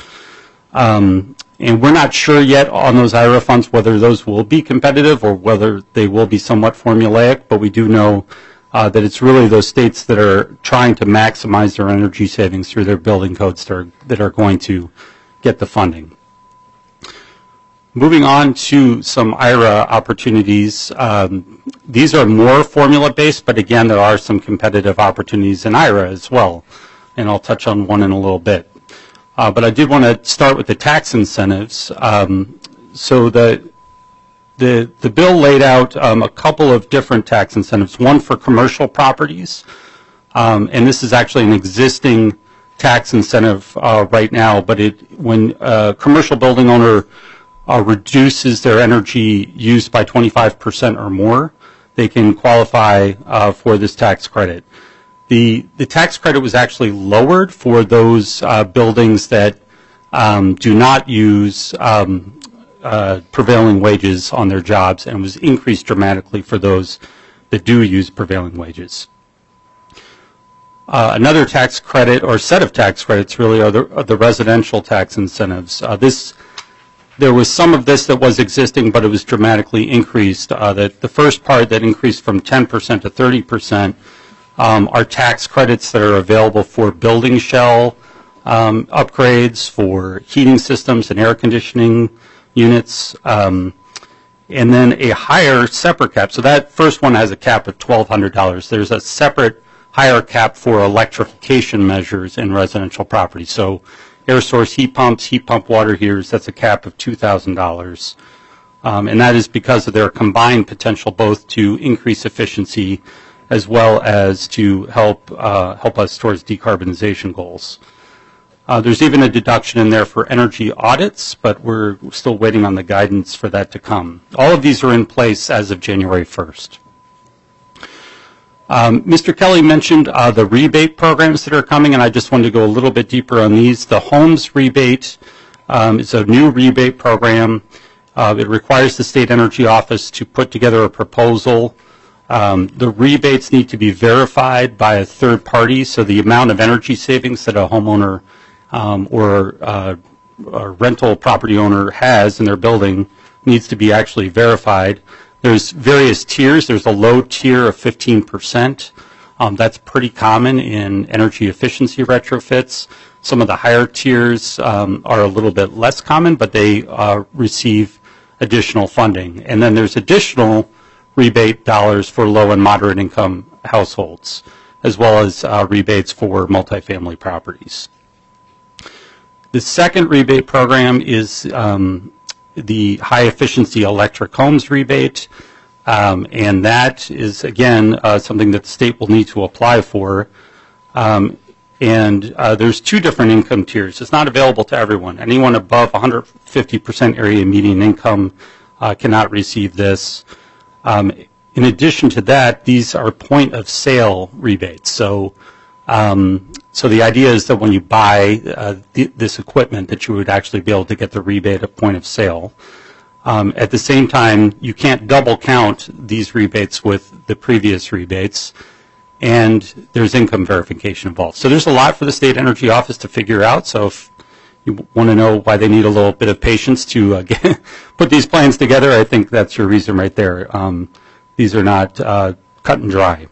Um, And we're not sure yet on those I R A funds whether those will be competitive or whether they will be somewhat formulaic, but we do know uh, that it's really those states that are trying to maximize their energy savings through their building codes that are, that are going to get the funding. Moving on to some I R A opportunities. Um, these are more formula-based, but again, there are some competitive opportunities in I R A as well, and I'll touch on one in a little bit. Uh, but I did want to start with the tax incentives. Um, so the, the, the bill laid out um, a couple of different tax incentives, one for commercial properties, um, and this is actually an existing tax incentive uh, right now, but it, when a commercial building owner Uh, reduces their energy use by twenty-five percent or more, they can qualify uh, for this tax credit. The, the tax credit was actually lowered for those uh, buildings that um, do not use um, uh, prevailing wages on their jobs, and was increased dramatically for those that do use prevailing wages. Uh, another tax credit, or set of tax credits really, are the, are the residential tax incentives. Uh, this There was some of this that was existing, but it was dramatically increased. Uh, the, the first part that increased from ten percent to thirty percent um, are tax credits that are available for building shell um, upgrades, for heating systems and air conditioning units, um, and then a higher separate cap. So that first one has a cap of twelve hundred dollars. There's a separate higher cap for electrification measures in residential property. So air source heat pumps, heat pump water heaters, that's a cap of two thousand dollars. Um, and that is because of their combined potential both to increase efficiency as well as to help, uh, help us towards decarbonization goals. Uh, there's even a deduction in there for energy audits, but we're still waiting on the guidance for that to come. All of these are in place as of January first. Um, Mister Kelly mentioned uh, the rebate programs that are coming, and I just wanted to go a little bit deeper on these. The Homes Rebate um, is a new rebate program. Uh, it requires the State Energy Office to put together a proposal. Um, the rebates need to be verified by a third party, so the amount of energy savings that a homeowner um, or uh, a rental property owner has in their building needs to be actually verified. There's various tiers. There's a low tier of fifteen percent. Um, that's pretty common in energy efficiency retrofits. Some of the higher tiers um, are a little bit less common, but they uh, receive additional funding. And then there's additional rebate dollars for low and moderate income households, as well as uh, rebates for multifamily properties. The second rebate program is um, the high efficiency electric homes rebate, um, and that is again uh, something that the state will need to apply for. Um, and uh, there's two different income tiers. It's not available to everyone. Anyone above one hundred fifty percent area median income uh, cannot receive this. Um, in addition to that, these are point of sale rebates. So um, So the idea is that when you buy uh, th this equipment, that you would actually be able to get the rebate at point of sale. Um, at the same time, you can't double count these rebates with the previous rebates, and there's income verification involved. So there's a lot for the State Energy Office to figure out. So if you want to know why they need a little bit of patience to uh, get, put these plans together, I think that's your reason right there. Um, these are not uh, cut and dry.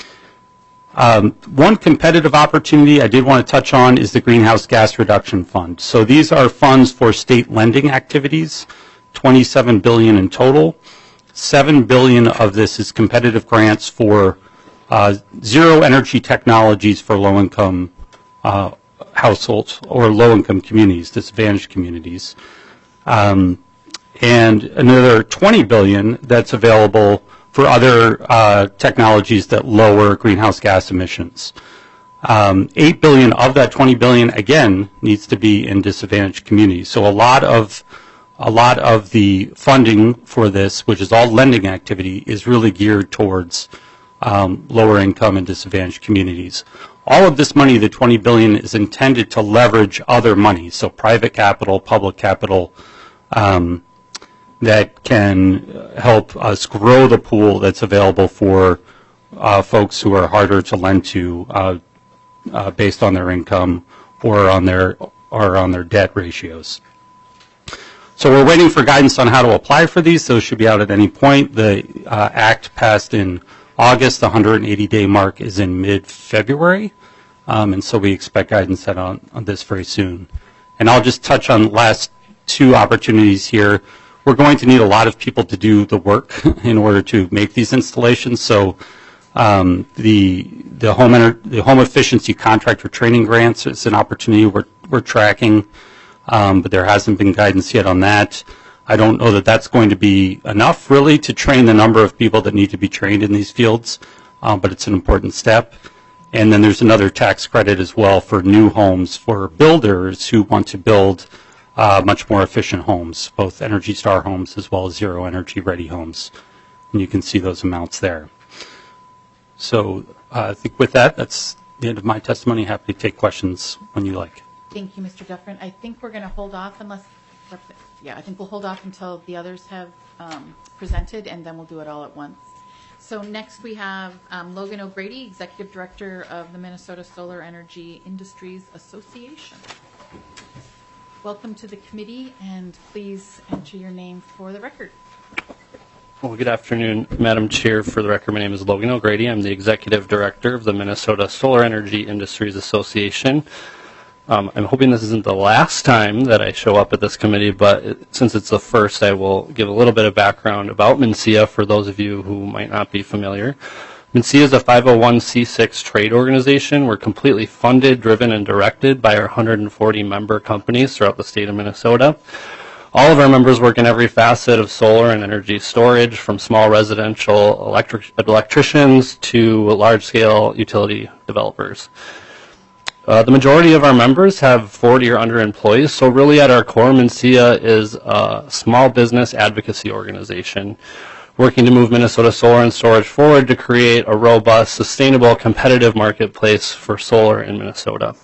Um, one competitive opportunity I did want to touch on is the Greenhouse Gas Reduction Fund. So these are funds for state lending activities, twenty-seven billion dollars in total. seven billion dollars of this is competitive grants for uh, zero energy technologies for low-income uh, households or low-income communities, disadvantaged communities. Um, and another twenty billion dollars that's available for other uh, technologies that lower greenhouse gas emissions. Um, eight billion dollars of that twenty billion dollars, again, needs to be in disadvantaged communities. So a lot of a lot of the funding for this, which is all lending activity, is really geared towards um, lower income and disadvantaged communities. All of this money, the twenty billion dollars, is intended to leverage other money, so private capital, public capital, um, that can help us grow the pool that's available for uh, folks who are harder to lend to uh, uh, based on their income or on their or on their debt ratios. So we're waiting for guidance on how to apply for these. Those should be out at any point. The uh, act passed in August. The one hundred eighty day mark is in mid-February, um, and so we expect guidance on, on this very soon. And I'll just touch on the last two opportunities here. We're going to need a lot of people to do the work in order to make these installations. So um, the the home ener- the home efficiency contractor training grants is an opportunity we're we're tracking, um, but there hasn't been guidance yet on that. I don't know that that's going to be enough really to train the number of people that need to be trained in these fields, um, but it's an important step. And then there's another tax credit as well for new homes for builders who want to build uh, much more efficient homes, both Energy Star homes as well as zero energy ready homes. And you can see those amounts there. So uh, I think with that, that's the end of my testimony. Happy to take questions when you like. Thank you, Mister Dufferin. I think we're going to hold off unless, yeah, I think we'll hold off until the others have um, presented, and then we'll do it all at once. So next we have um, Logan O'Grady, Executive Director of the Minnesota Solar Energy Industries Association. Welcome to the committee, and please enter your name for the record. Well, good afternoon, Madam Chair. For the record, my name is Logan O'Grady. I'm the Executive Director of the Minnesota Solar Energy Industries Association. Um, I'm hoping this isn't the last time that I show up at this committee, but it, since it's the first, I will give a little bit of background about MNSEA for those of you who might not be familiar. MNSEA is a five oh one c six trade organization. We're completely funded, driven, and directed by our one hundred forty member companies throughout the state of Minnesota. All of our members work in every facet of solar and energy storage, from small residential electric, electricians to large-scale utility developers. Uh, the majority of our members have forty or under employees, so really at our core, MNSEA is a small business advocacy organization working to move Minnesota solar and storage forward to create a robust, sustainable, competitive marketplace for solar in Minnesota.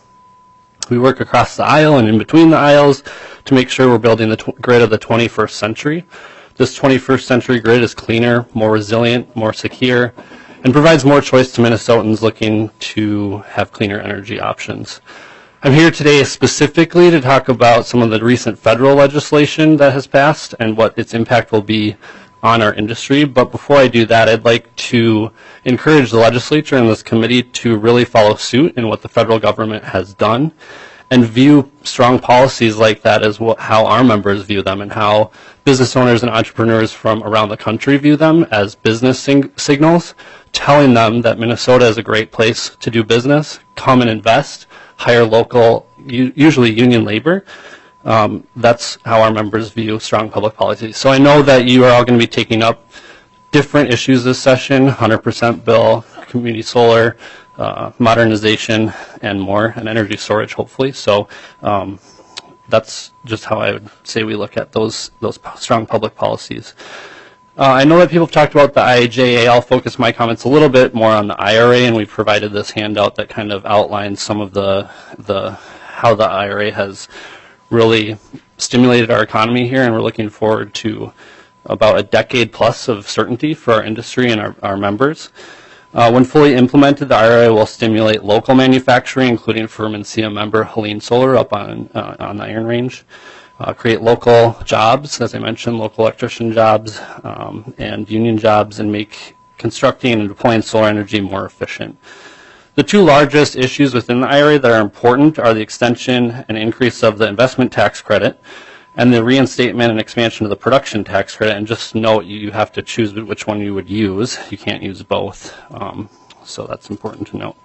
We work across the aisle and in between the aisles to make sure we're building the tw- grid of the twenty-first century. This twenty-first century grid is cleaner, more resilient, more secure, and provides more choice to Minnesotans looking to have cleaner energy options. I'm here today specifically to talk about some of the recent federal legislation that has passed and what its impact will be on our industry. But before I do that, I'd like to encourage the legislature and this committee to really follow suit in what the federal government has done and view strong policies like that as what, how our members view them and how business owners and entrepreneurs from around the country view them as business sing- signals, telling them that Minnesota is a great place to do business, come and invest, hire local, u- usually union labor. Um, that's how our members view strong public policy. So I know that you are all going to be taking up different issues this session, one hundred percent bill, community solar, uh, modernization, and more, and energy storage, hopefully. So um, that's just how I would say we look at those, those strong public policies. Uh, I know that people have talked about the I I J A. I'll focus my comments a little bit more on the I R A, and we've provided this handout that kind of outlines some of the, the how the I R A has really stimulated our economy here, and we're looking forward to about a decade plus of certainty for our industry and our, our members. Uh, when fully implemented, the I R A will stimulate local manufacturing, including for MNSEA member Helene Solar up on, uh, on the Iron Range. Uh, create local jobs, as I mentioned, local electrician jobs um, and union jobs, and make constructing and deploying solar energy more efficient. The two largest issues within the I R A that are important are the extension and increase of the investment tax credit and the reinstatement and expansion of the production tax credit. And just note, you have to choose which one you would use. You can't use both. Um, so that's important to note.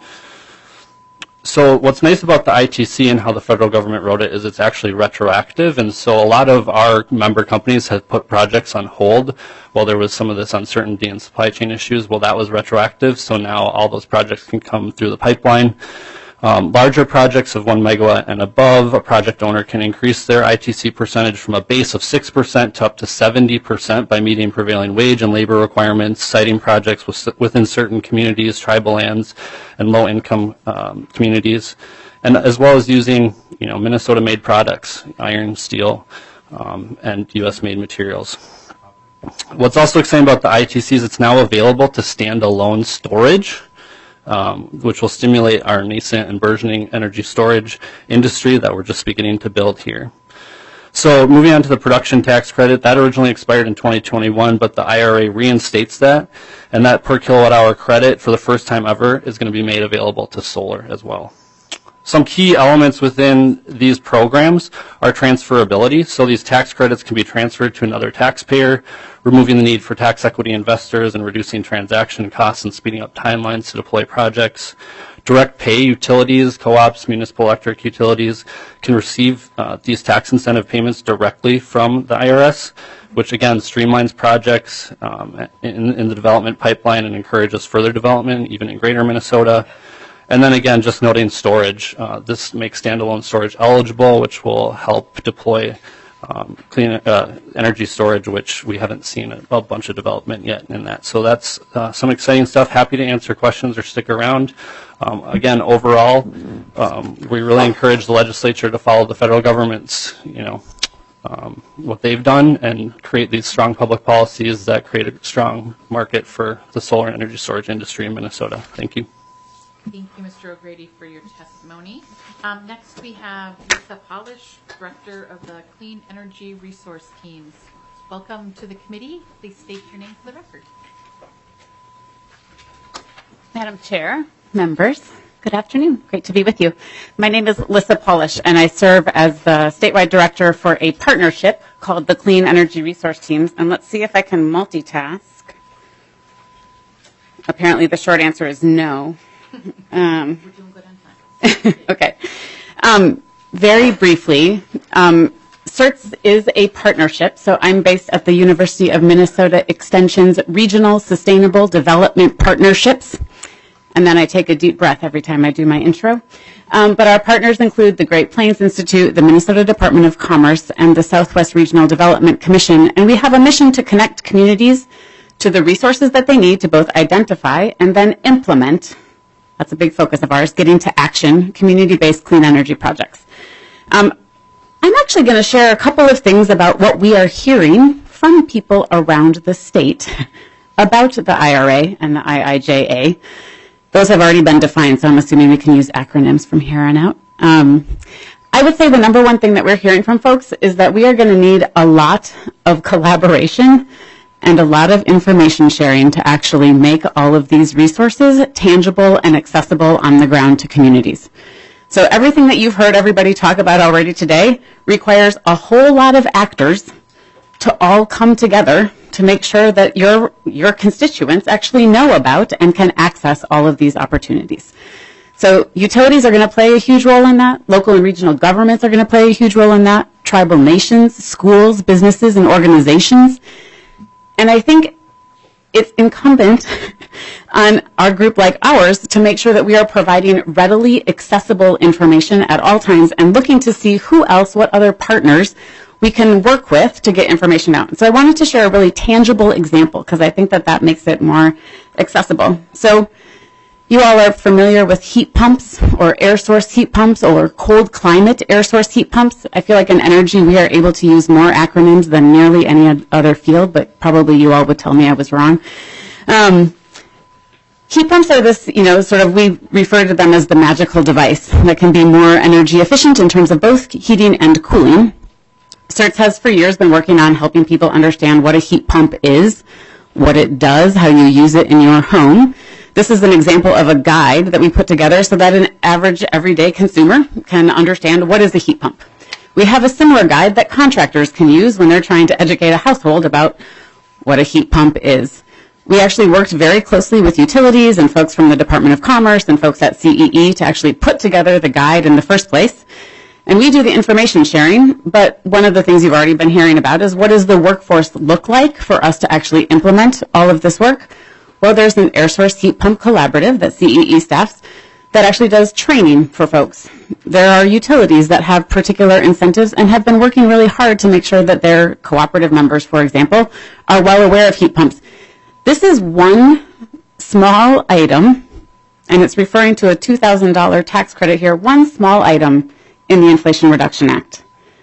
So what's nice about the I T C and how the federal government wrote it is it's actually retroactive, and so a lot of our member companies have put projects on hold while there was some of this uncertainty and supply chain issues. Well, that was retroactive, so now all those projects can come through the pipeline. Um, larger projects of one megawatt and above, a project owner can increase their I T C percentage from a base of six percent to up to seventy percent by meeting prevailing wage and labor requirements, citing projects with, within certain communities, tribal lands, and low-income um, communities, and as well as using, you know, Minnesota-made products, iron, steel, um, and U S-made materials. What's also exciting about the I T C is it's now available to standalone storage, Um, which will stimulate our nascent and burgeoning energy storage industry that we're just beginning to build here. So moving on to the production tax credit, that originally expired in twenty twenty-one, but the I R A reinstates that, and that per kilowatt hour credit for the first time ever is going to be made available to solar as well. Some key elements within these programs are transferability. So these tax credits can be transferred to another taxpayer, removing the need for tax equity investors and reducing transaction costs and speeding up timelines to deploy projects. Direct pay utilities, co-ops, municipal electric utilities can receive uh, these tax incentive payments directly from the I R S, which again streamlines projects um, in, in the development pipeline and encourages further development, even in greater Minnesota. And then again, just noting storage. Uh, this makes standalone storage eligible, which will help deploy um, clean uh, energy storage, which we haven't seen a, a bunch of development yet in that. So that's uh, some exciting stuff. Happy to answer questions or stick around. Um, again, overall, um, we really encourage the legislature to follow the federal government's, you know, um, what they've done and create these strong public policies that create a strong market for the solar and energy storage industry in Minnesota. Thank you. Thank you, Mister O'Grady, for your testimony. Um, next, we have Lisa Polish, Director of the Clean Energy Resource Teams. Welcome to the committee. Please state your name for the record. Madam Chair, members, good afternoon. Great to be with you. My name is Lisa Polish, and I serve as the statewide director for a partnership called the Clean Energy Resource Teams. And let's see if I can multitask. Apparently, the short answer is no. Um, We're doing good on time. okay. Um, very briefly, um, CERTS is a partnership. So I'm based at the University of Minnesota Extension's Regional Sustainable Development Partnerships. And then I take a deep breath every time I do my intro. Um, but our partners include the Great Plains Institute, the Minnesota Department of Commerce, and the Southwest Regional Development Commission. And we have a mission to connect communities to the resources that they need to both identify and then implement. That's a big focus of ours, getting to action, community-based clean energy projects. Um, I'm actually going to share a couple of things about what we are hearing from people around the state about the I R A and the I I J A. Those have already been defined, so I'm assuming we can use acronyms from here on out. Um, I would say the number one thing that we're hearing from folks is that we are going to need a lot of collaboration and a lot of information sharing to actually make all of these resources tangible and accessible on the ground to communities. So everything that you've heard everybody talk about already today requires a whole lot of actors to all come together to make sure that your, your constituents actually know about and can access all of these opportunities. So utilities are going to play a huge role in that. Local and regional governments are going to play a huge role in that. Tribal nations, schools, businesses, and organizations. And I think it's incumbent on our group like ours to make sure that we are providing readily accessible information at all times and looking to see who else, what other partners we can work with to get information out. So I wanted to share a really tangible example because I think that that makes it more accessible. So you all are familiar with heat pumps or air source heat pumps or cold climate air source heat pumps. I feel like in energy we are able to use more acronyms than nearly any other field, but probably you all would tell me I was wrong. Um, heat pumps are this, you know, sort of, we refer to them as the magical device that can be more energy efficient in terms of both heating and cooling. CERTS has for years been working on helping people understand what a heat pump is, what it does, how you use it in your home. This is an example of a guide that we put together so that an average everyday consumer can understand what is a heat pump. We have a similar guide that contractors can use when they're trying to educate a household about what a heat pump is. We actually worked very closely with utilities and folks from the Department of Commerce and folks at C E E to actually put together the guide in the first place. And we do the information sharing, but one of the things you've already been hearing about is what does the workforce look like for us to actually implement all of this work? Well, there's an air source heat pump collaborative that C E E staffs that actually does training for folks. There are utilities that have particular incentives and have been working really hard to make sure that their cooperative members, for example, are well aware of heat pumps. This is one small item, and it's referring to a two thousand dollars tax credit here, one small item in the Inflation Reduction Act.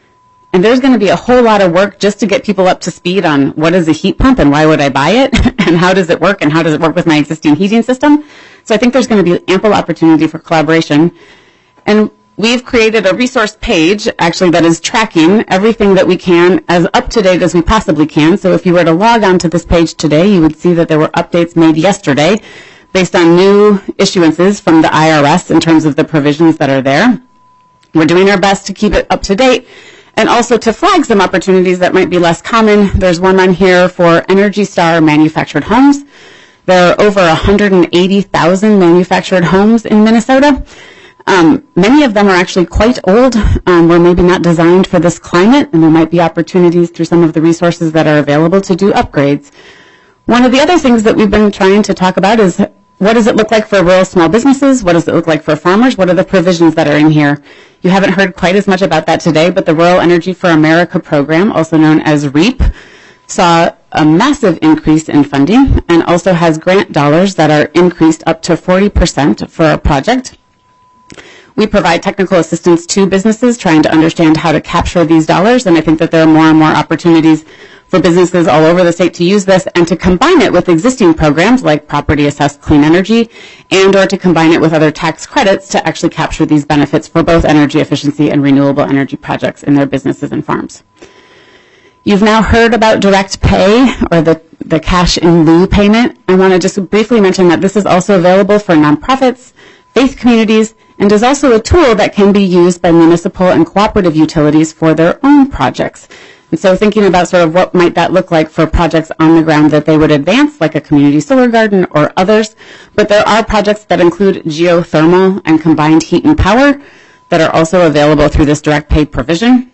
And there's going to be a whole lot of work just to get people up to speed on what is a heat pump and why would I buy it and how does it work and how does it work with my existing heating system. So I think there's going to be ample opportunity for collaboration. And we've created a resource page, actually, that is tracking everything that we can as up to date as we possibly can. So if you were to log on to this page today, you would see that there were updates made yesterday based on new issuances from the I R S in terms of the provisions that are there. We're doing our best to keep it up to date and also to flag some opportunities that might be less common. There's one on here for Energy Star manufactured homes. There are over one hundred eighty thousand manufactured homes in Minnesota. Um, many of them are actually quite old, um, were maybe not designed for this climate, and there might be opportunities through some of the resources that are available to do upgrades. One of the other things that we've been trying to talk about is what does it look like for rural small businesses? What does it look like for farmers? What are the provisions that are in here? You haven't heard quite as much about that today, but the Rural Energy for America program, also known as REAP, saw a massive increase in funding and also has grant dollars that are increased up to forty percent for a project. We provide technical assistance to businesses trying to understand how to capture these dollars, and I think that there are more and more opportunities for businesses all over the state to use this and to combine it with existing programs like Property Assessed Clean Energy, and or to combine it with other tax credits to actually capture these benefits for both energy efficiency and renewable energy projects in their businesses and farms. You've now heard about direct pay, or the, the cash in lieu payment. I want to just briefly mention that this is also available for nonprofits, faith communities, and is also a tool that can be used by municipal and cooperative utilities for their own projects. And so thinking about sort of what might that look like for projects on the ground that they would advance, like a community solar garden or others. But there are projects that include geothermal and combined heat and power that are also available through this direct pay provision.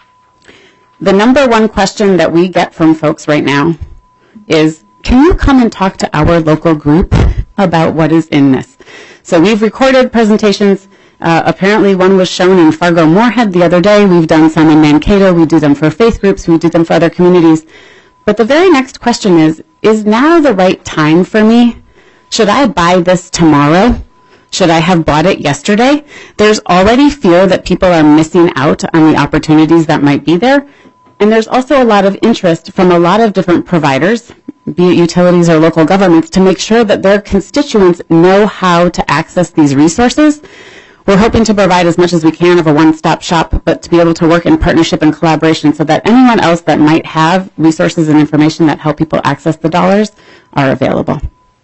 The number one question that we get from folks right now is, can you come and talk to our local group about what is in this? So we've recorded presentations. Uh, apparently one was shown in Fargo-Moorhead the other day. We've done some in Mankato. We do them for faith groups. We do them for other communities. But the very next question is, is now the right time for me? Should I buy this tomorrow? Should I have bought it yesterday? There's already fear that people are missing out on the opportunities that might be there. And there's also a lot of interest from a lot of different providers, be it utilities or local governments, to make sure that their constituents know how to access these resources. We're hoping to provide as much as we can of a one-stop shop, but to be able to work in partnership and collaboration so that anyone else that might have resources and information that help people access the dollars are available.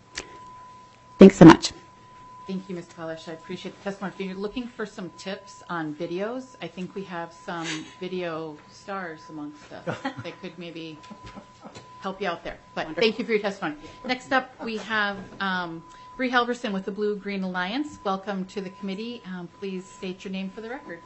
Thanks so much. Thank you, Miz Kalish. I appreciate the testimony. If you're looking for some tips on videos, I think we have some video stars amongst us that could maybe help you out there. But Wonderful. Thank you for your testimony. Next up, we have um, Bree Halverson with the Blue Green Alliance. Welcome to the committee. Um, please state your name for the record.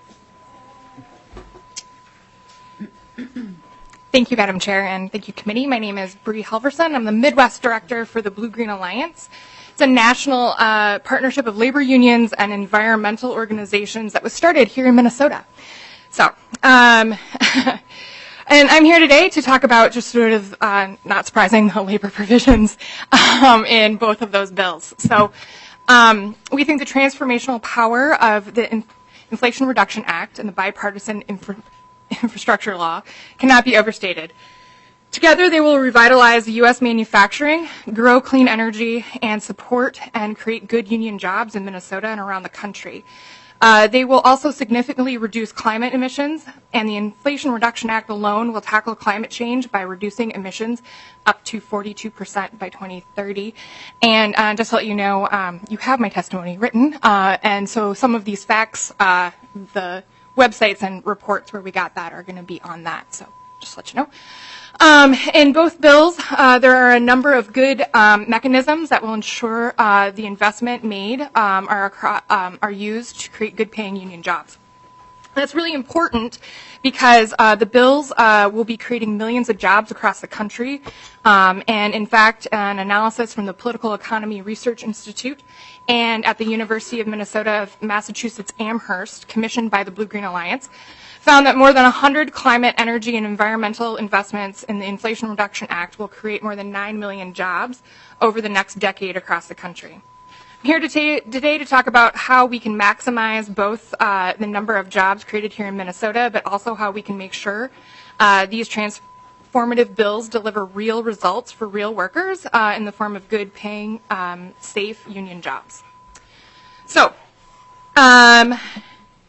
Thank you, Madam Chair, and thank you, committee. My name is Bree Halverson. I'm the Midwest Director for the Blue Green Alliance. It's a national uh, partnership of labor unions and environmental organizations that was started here in Minnesota. So, um, and I'm here today to talk about just sort of, uh, not surprising, the labor provisions um, in both of those bills. So, um, we think the transformational power of the In- Inflation Reduction Act and the bipartisan infra- infrastructure law cannot be overstated. Together, they will revitalize U S manufacturing, grow clean energy, and support and create good union jobs in Minnesota and around the country. Uh, they will also significantly reduce climate emissions, and the Inflation Reduction Act alone will tackle climate change by reducing emissions up to forty-two percent by twenty thirty. And uh, just to let you know, um, you have my testimony written, uh, and so some of these facts, uh, the websites and reports where we got that are going to be on that, so just to let you know. Um, in both bills, uh, there are a number of good um, mechanisms that will ensure uh, the investment made um, are, um, are used to create good-paying union jobs. That's really important because uh, the bills uh, will be creating millions of jobs across the country. Um, and in fact, an analysis from the Political Economy Research Institute and at the University of Minnesota of Massachusetts Amherst, commissioned by the Blue Green Alliance, found that more than one hundred climate, energy, and environmental investments in the Inflation Reduction Act will create more than nine million jobs over the next decade across the country. I'm here today, today to talk about how we can maximize both uh, the number of jobs created here in Minnesota, but also how we can make sure uh, these transformative bills deliver real results for real workers uh, in the form of good paying, um, safe union jobs. So, um,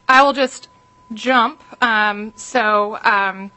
I will just jump. Um, so um,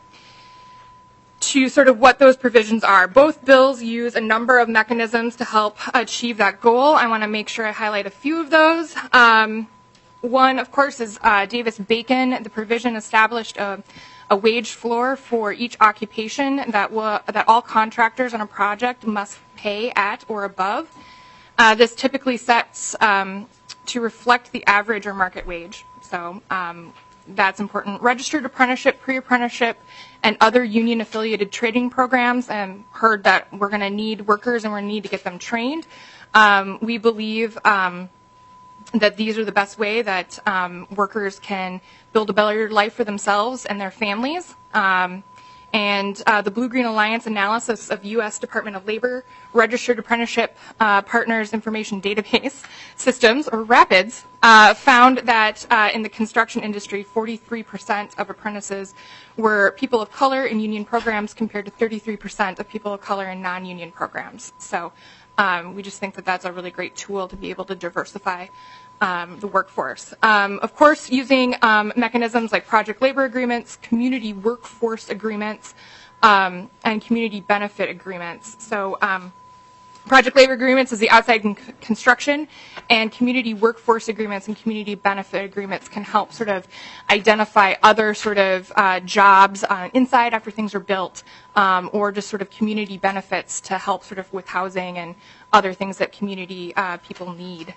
to sort of what those provisions are. Both bills use a number of mechanisms to help achieve that goal. I want to make sure I highlight a few of those. Um, one, of course, is uh, Davis-Bacon. The provision established a, a wage floor for each occupation that, will, that all contractors on a project must pay at or above. Uh, this typically sets um, to reflect the average or market wage. So um, that's important. Registered apprenticeship, pre-apprenticeship, and other union-affiliated training programs. And heard that we're going to need workers and we're going to need to get them trained. Um, we believe um, that these are the best way that um, workers can build a better life for themselves and their families. Um, and uh, the Blue-Green Alliance analysis of U S Department of Labor Registered Apprenticeship uh, Partners Information Database Systems, or RAPIDS, uh, found that uh, in the construction industry, forty-three percent of apprentices were people of color in union programs compared to thirty-three percent of people of color in non-union programs. So um, we just think that that's a really great tool to be able to diversify Um, the workforce. Um, of course, using um, mechanisms like project labor agreements, community workforce agreements, um, and community benefit agreements. So um, project labor agreements is the outside con construction, and community workforce agreements and community benefit agreements can help sort of identify other sort of uh, jobs uh, inside after things are built, um, or just sort of community benefits to help sort of with housing and other things that community uh, people need.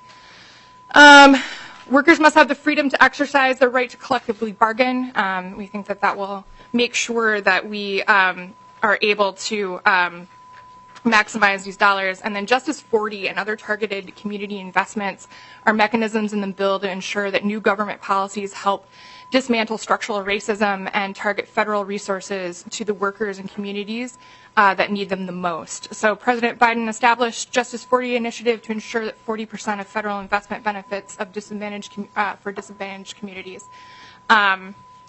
Um, workers must have the freedom to exercise their right to collectively bargain. Um, we think that that will make sure that we um, are able to um, maximize these dollars. And then Justice forty and other targeted community investments are mechanisms in the bill to ensure that new government policies help dismantle structural racism and target federal resources to the workers and communities uh, that need them the most. So President Biden established Justice forty initiative to ensure that forty percent of federal investment benefits of disadvantaged uh, for disadvantaged communities. Um,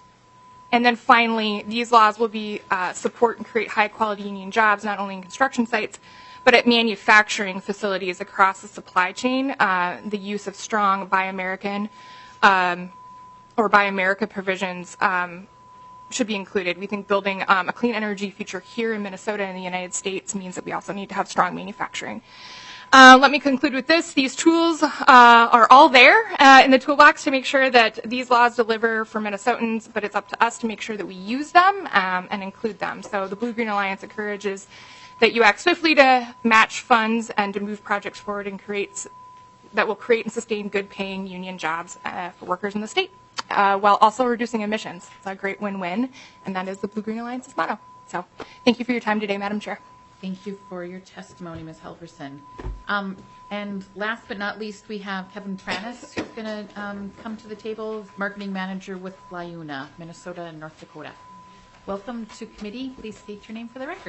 and then finally, these laws will be uh, support and create high quality union jobs, not only in construction sites, but at manufacturing facilities across the supply chain. Uh, the use of strong Buy American um, or Buy America provisions um, should be included. We think building um, a clean energy future here in Minnesota and the United States means that we also need to have strong manufacturing. Uh, let me conclude with this. These tools uh, are all there uh, in the toolbox to make sure that these laws deliver for Minnesotans, but it's up to us to make sure that we use them um, and include them. So the Blue-Green Alliance encourages that you act swiftly to match funds and to move projects forward and create that will create and sustain good-paying union jobs uh, for workers in the state, uh, while also reducing emissions. It's a great win-win, and that is the Blue-Green Alliance's motto. So thank you for your time today, Madam Chair. Thank you for your testimony, Miz Helverson. Um, and last but not least, we have Kevin Pranis, who's going to um, come to the table, Marketing Manager with LIUNA, Minnesota and North Dakota. Welcome to committee. Please state your name for the record.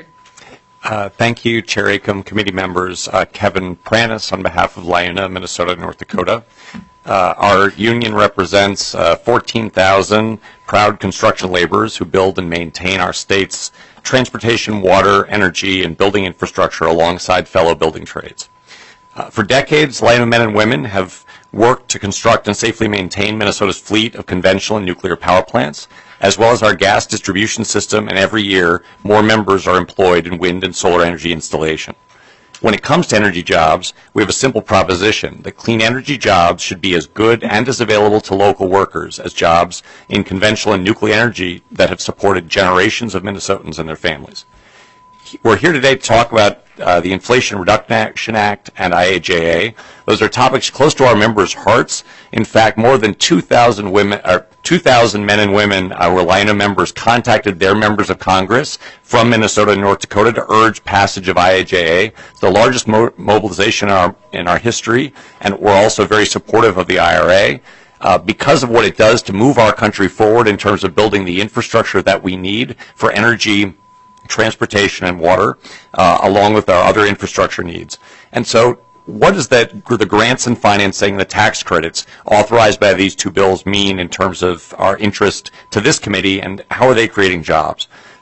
Uh, thank you, Chair Acom, committee members. Uh, Kevin Pranis on behalf of LIUNA, Minnesota and North Dakota. Uh, our union represents uh, fourteen thousand proud construction laborers who build and maintain our state's transportation, water, energy, and building infrastructure alongside fellow building trades. Uh, for decades, LIUNA men and women have worked to construct and safely maintain Minnesota's fleet of conventional and nuclear power plants, as well as our gas distribution system, and every year more members are employed in wind and solar energy installation. When it comes to energy jobs, we have a simple proposition that clean energy jobs should be as good and as available to local workers as jobs in conventional and nuclear energy that have supported generations of Minnesotans and their families. We're here today to talk about uh, the Inflation Reduction Act and I A J A. Those are topics close to our members' hearts. In fact, more than two thousand women, or two thousand men and women, uh, were LIUNA members, contacted their members of Congress from Minnesota and North Dakota to urge passage of I A J A, the largest mo mobilization in our, in our history, and we're also very supportive of the I R A. Uh, because of what it does to move our country forward in terms of building the infrastructure that we need for energy, transportation, and water, uh, along with our other infrastructure needs. And so what does that, the grants and financing, the tax credits authorized by these two bills mean in terms of our interest to this committee, and how are they creating jobs?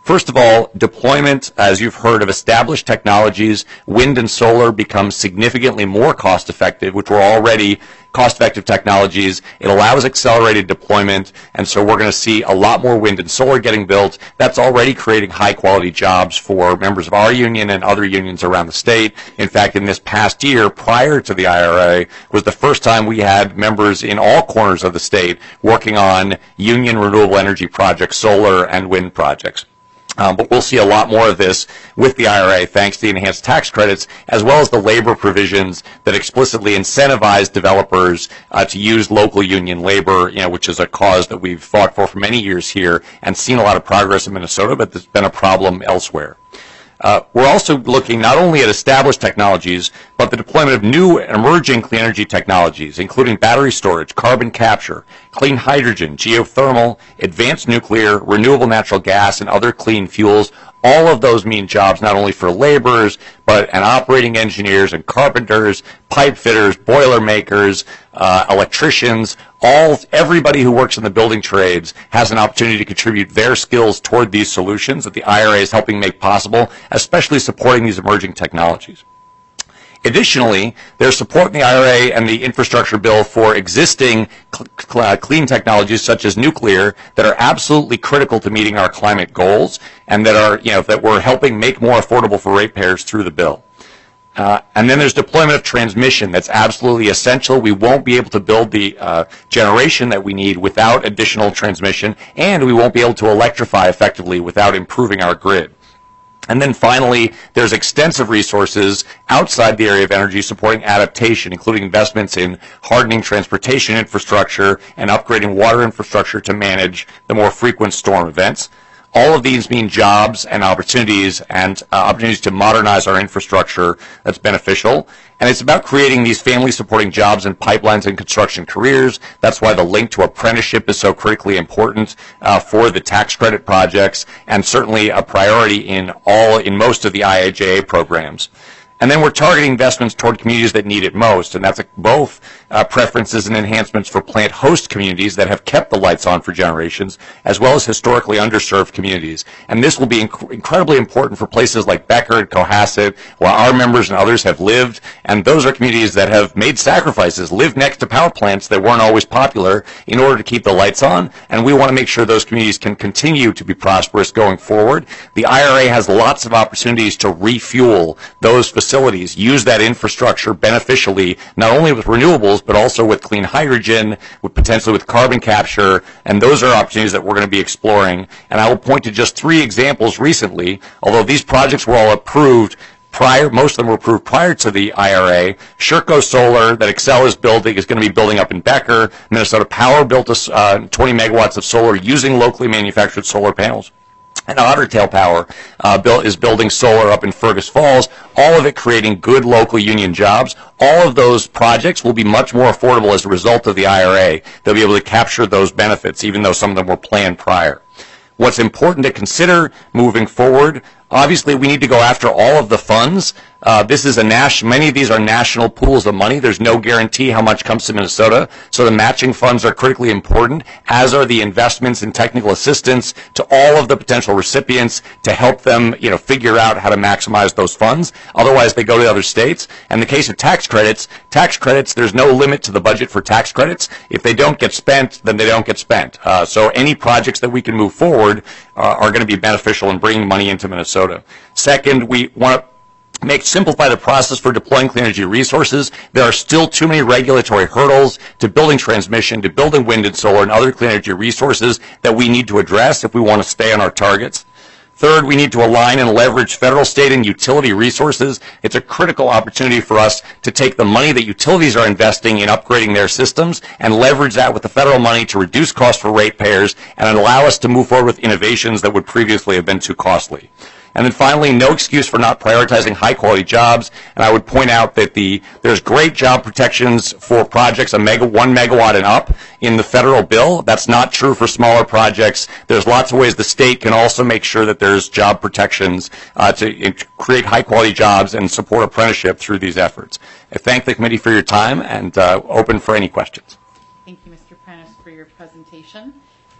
First of all, deployment, as you've heard, of established technologies, wind and solar become significantly more cost-effective, which were already cost-effective technologies. It allows accelerated deployment, and so we're going to see a lot more wind and solar getting built. That's already creating high-quality jobs for members of our union and other unions around the state. In fact, in this past year, prior to the I R A, was the first time we had members in all corners of the state working on union renewable energy projects, solar and wind projects. Um, but we'll see a lot more of this with the I R A thanks to the enhanced tax credits as well as the labor provisions that explicitly incentivize developers uh, to use local union labor, you know, which is a cause that we've fought for for many years here and seen a lot of progress in Minnesota, but there's been a problem elsewhere. Uh, we're also looking not only at established technologies, but the deployment of new emerging clean energy technologies, including battery storage, carbon capture, clean hydrogen, geothermal, advanced nuclear, renewable natural gas, and other clean fuels. All of those mean jobs not only for laborers, but and operating engineers and carpenters, pipe fitters, boiler makers, uh, electricians. All everybody who works in the building trades has an opportunity to contribute their skills toward these solutions that the I R A is helping make possible, especially supporting these emerging technologies. Additionally, there's support in the I R A and the infrastructure bill for existing cl cl clean technologies such as nuclear that are absolutely critical to meeting our climate goals and that are, you know, that we're helping make more affordable for ratepayers through the bill. Uh, and then there's deployment of transmission that's absolutely essential. We won't be able to build the uh, generation that we need without additional transmission, and we won't be able to electrify effectively without improving our grid. And then finally, there's extensive resources outside the area of energy supporting adaptation, including investments in hardening transportation infrastructure and upgrading water infrastructure to manage the more frequent storm events. All of these mean jobs and opportunities and uh, opportunities to modernize our infrastructure that's beneficial. And it's about creating these family-supporting jobs and pipelines and construction careers. That's why the link to apprenticeship is so critically important uh, for the tax credit projects and certainly a priority in all, in most of the I I J A programs. And then we're targeting investments toward communities that need it most, and that's both uh, preferences and enhancements for plant host communities that have kept the lights on for generations, as well as historically underserved communities. And this will be inc incredibly important for places like Becker and Cohasset, where our members and others have lived, and those are communities that have made sacrifices, lived next to power plants that weren't always popular in order to keep the lights on, and we want to make sure those communities can continue to be prosperous going forward. The I R A has lots of opportunities to refuel those facilities. Facilities, use that infrastructure beneficially, not only with renewables, but also with clean hydrogen, with potentially with carbon capture, and those are opportunities that we're going to be exploring. And I will point to just three examples recently, although these projects were all approved prior, most of them were approved prior to the I R A. Sherco Solar that Xcel is building is going to be building up in Becker. Minnesota Power built a, uh, twenty megawatts of solar using locally manufactured solar panels. And Otter Tail Power uh, built, is building solar up in Fergus Falls, all of it creating good local union jobs. All of those projects will be much more affordable as a result of the I R A. They'll be able to capture those benefits, even though some of them were planned prior. What's important to consider moving forward, obviously we need to go after all of the funds. Uh, this is a national, many of these are national pools of money. There's no guarantee how much comes to Minnesota. So the matching funds are critically important, as are the investments in technical assistance to all of the potential recipients to help them, you know, figure out how to maximize those funds. Otherwise, they go to other states. And in the case of tax credits, tax credits, there's no limit to the budget for tax credits. If they don't get spent, then they don't get spent. Uh, so any projects that we can move forward uh, are going to be beneficial in bringing money into Minnesota. Second, we want to make simplify the process for deploying clean energy resources. There are still too many regulatory hurdles to building transmission, to building wind and solar and other clean energy resources that we need to address if we want to stay on our targets. Third, we need to align and leverage federal, state, and utility resources. It's a critical opportunity for us to take the money that utilities are investing in upgrading their systems and leverage that with the federal money to reduce costs for ratepayers and allow us to move forward with innovations that would previously have been too costly. And then finally, no excuse for not prioritizing high-quality jobs. And I would point out that the there's great job protections for projects a mega, one megawatt and up in the federal bill. That's not true for smaller projects. There's lots of ways the state can also make sure that there's job protections uh, to create high-quality jobs and support apprenticeship through these efforts. I thank the committee for your time and uh, open for any questions. Thank you, Mister Prentice, for your presentation.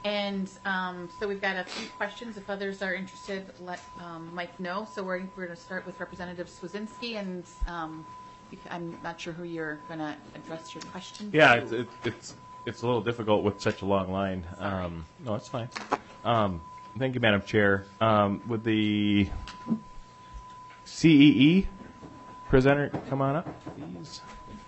And um, so we've got a few questions. If others are interested, let um, Mike know. So we're, we're going to start with Representative Swedzinski, and um, you ca- I'm not sure who you're going to address your question Yeah, to. it's, it, it's it's a little difficult with such a long line. Um, no, it's fine. Um, thank you, Madam Chair. Um, would the C E E presenter come on up, please?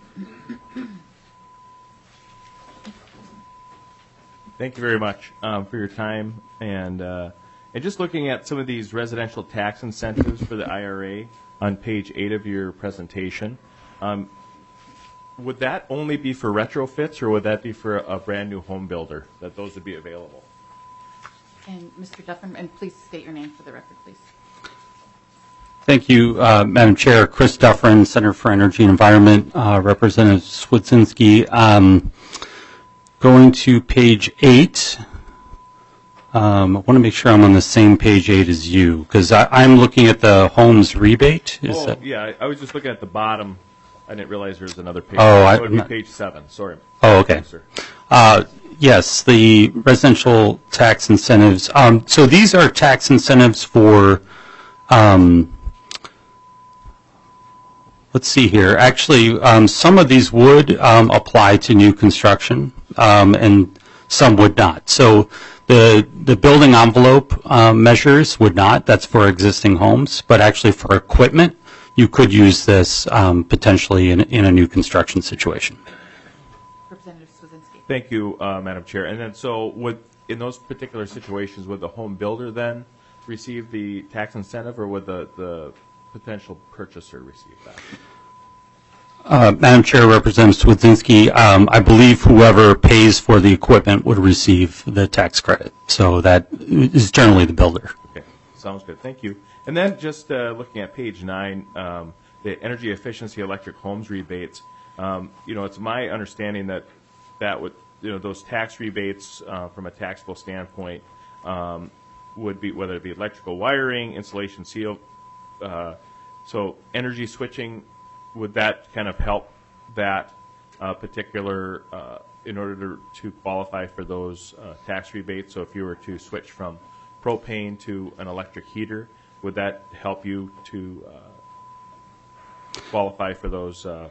Thank you very much um, for your time. And, uh, and just looking at some of these residential tax incentives for the I R A on page eight of your presentation, um, would that only be for retrofits, or would that be for a, a brand new home builder, that those would be available? And Mister Duffin, and please state your name for the record, please. Thank you, uh, Madam Chair. Chris Dufferin, Center for Energy and Environment, uh, Representative Swedzinski. Um, going to page eight, um, I want to make sure I'm on the same page eight as you, because I'm looking at the homes rebate. Is oh, that? yeah, I, I was just looking at the bottom. I didn't realize there was another page. Oh, I- so it would be page seven. Sorry. Oh, okay. Sir. Uh, Yes, the residential tax incentives. Um, So these are tax incentives for, um, let's see here. Actually, um, some of these would um, apply to new construction, um, and some would not. So the the building envelope um, measures would not. That's for existing homes. But actually for equipment, you could use this um, potentially in in a new construction situation. Representative Swedzinski. Thank you, uh, Madam Chair. And then, so would, in those particular situations, would the home builder then receive the tax incentive, or would the, the potential purchaser receive that? Uh, Madam Chair, Representative Swedzinski, um, I believe whoever pays for the equipment would receive the tax credit. So that is generally the builder. Okay, sounds good. Thank you. And then just uh, looking at page nine, um, the energy efficiency electric homes rebates. Um, you know, it's my understanding that that would, you know, those tax rebates uh, from a taxable standpoint um, would be, whether it be electrical wiring, insulation seal. Uh, so energy switching, would that kind of help that uh, particular, uh, in order to, to qualify for those uh, tax rebates? So if you were to switch from propane to an electric heater, would that help you to uh, qualify for those uh,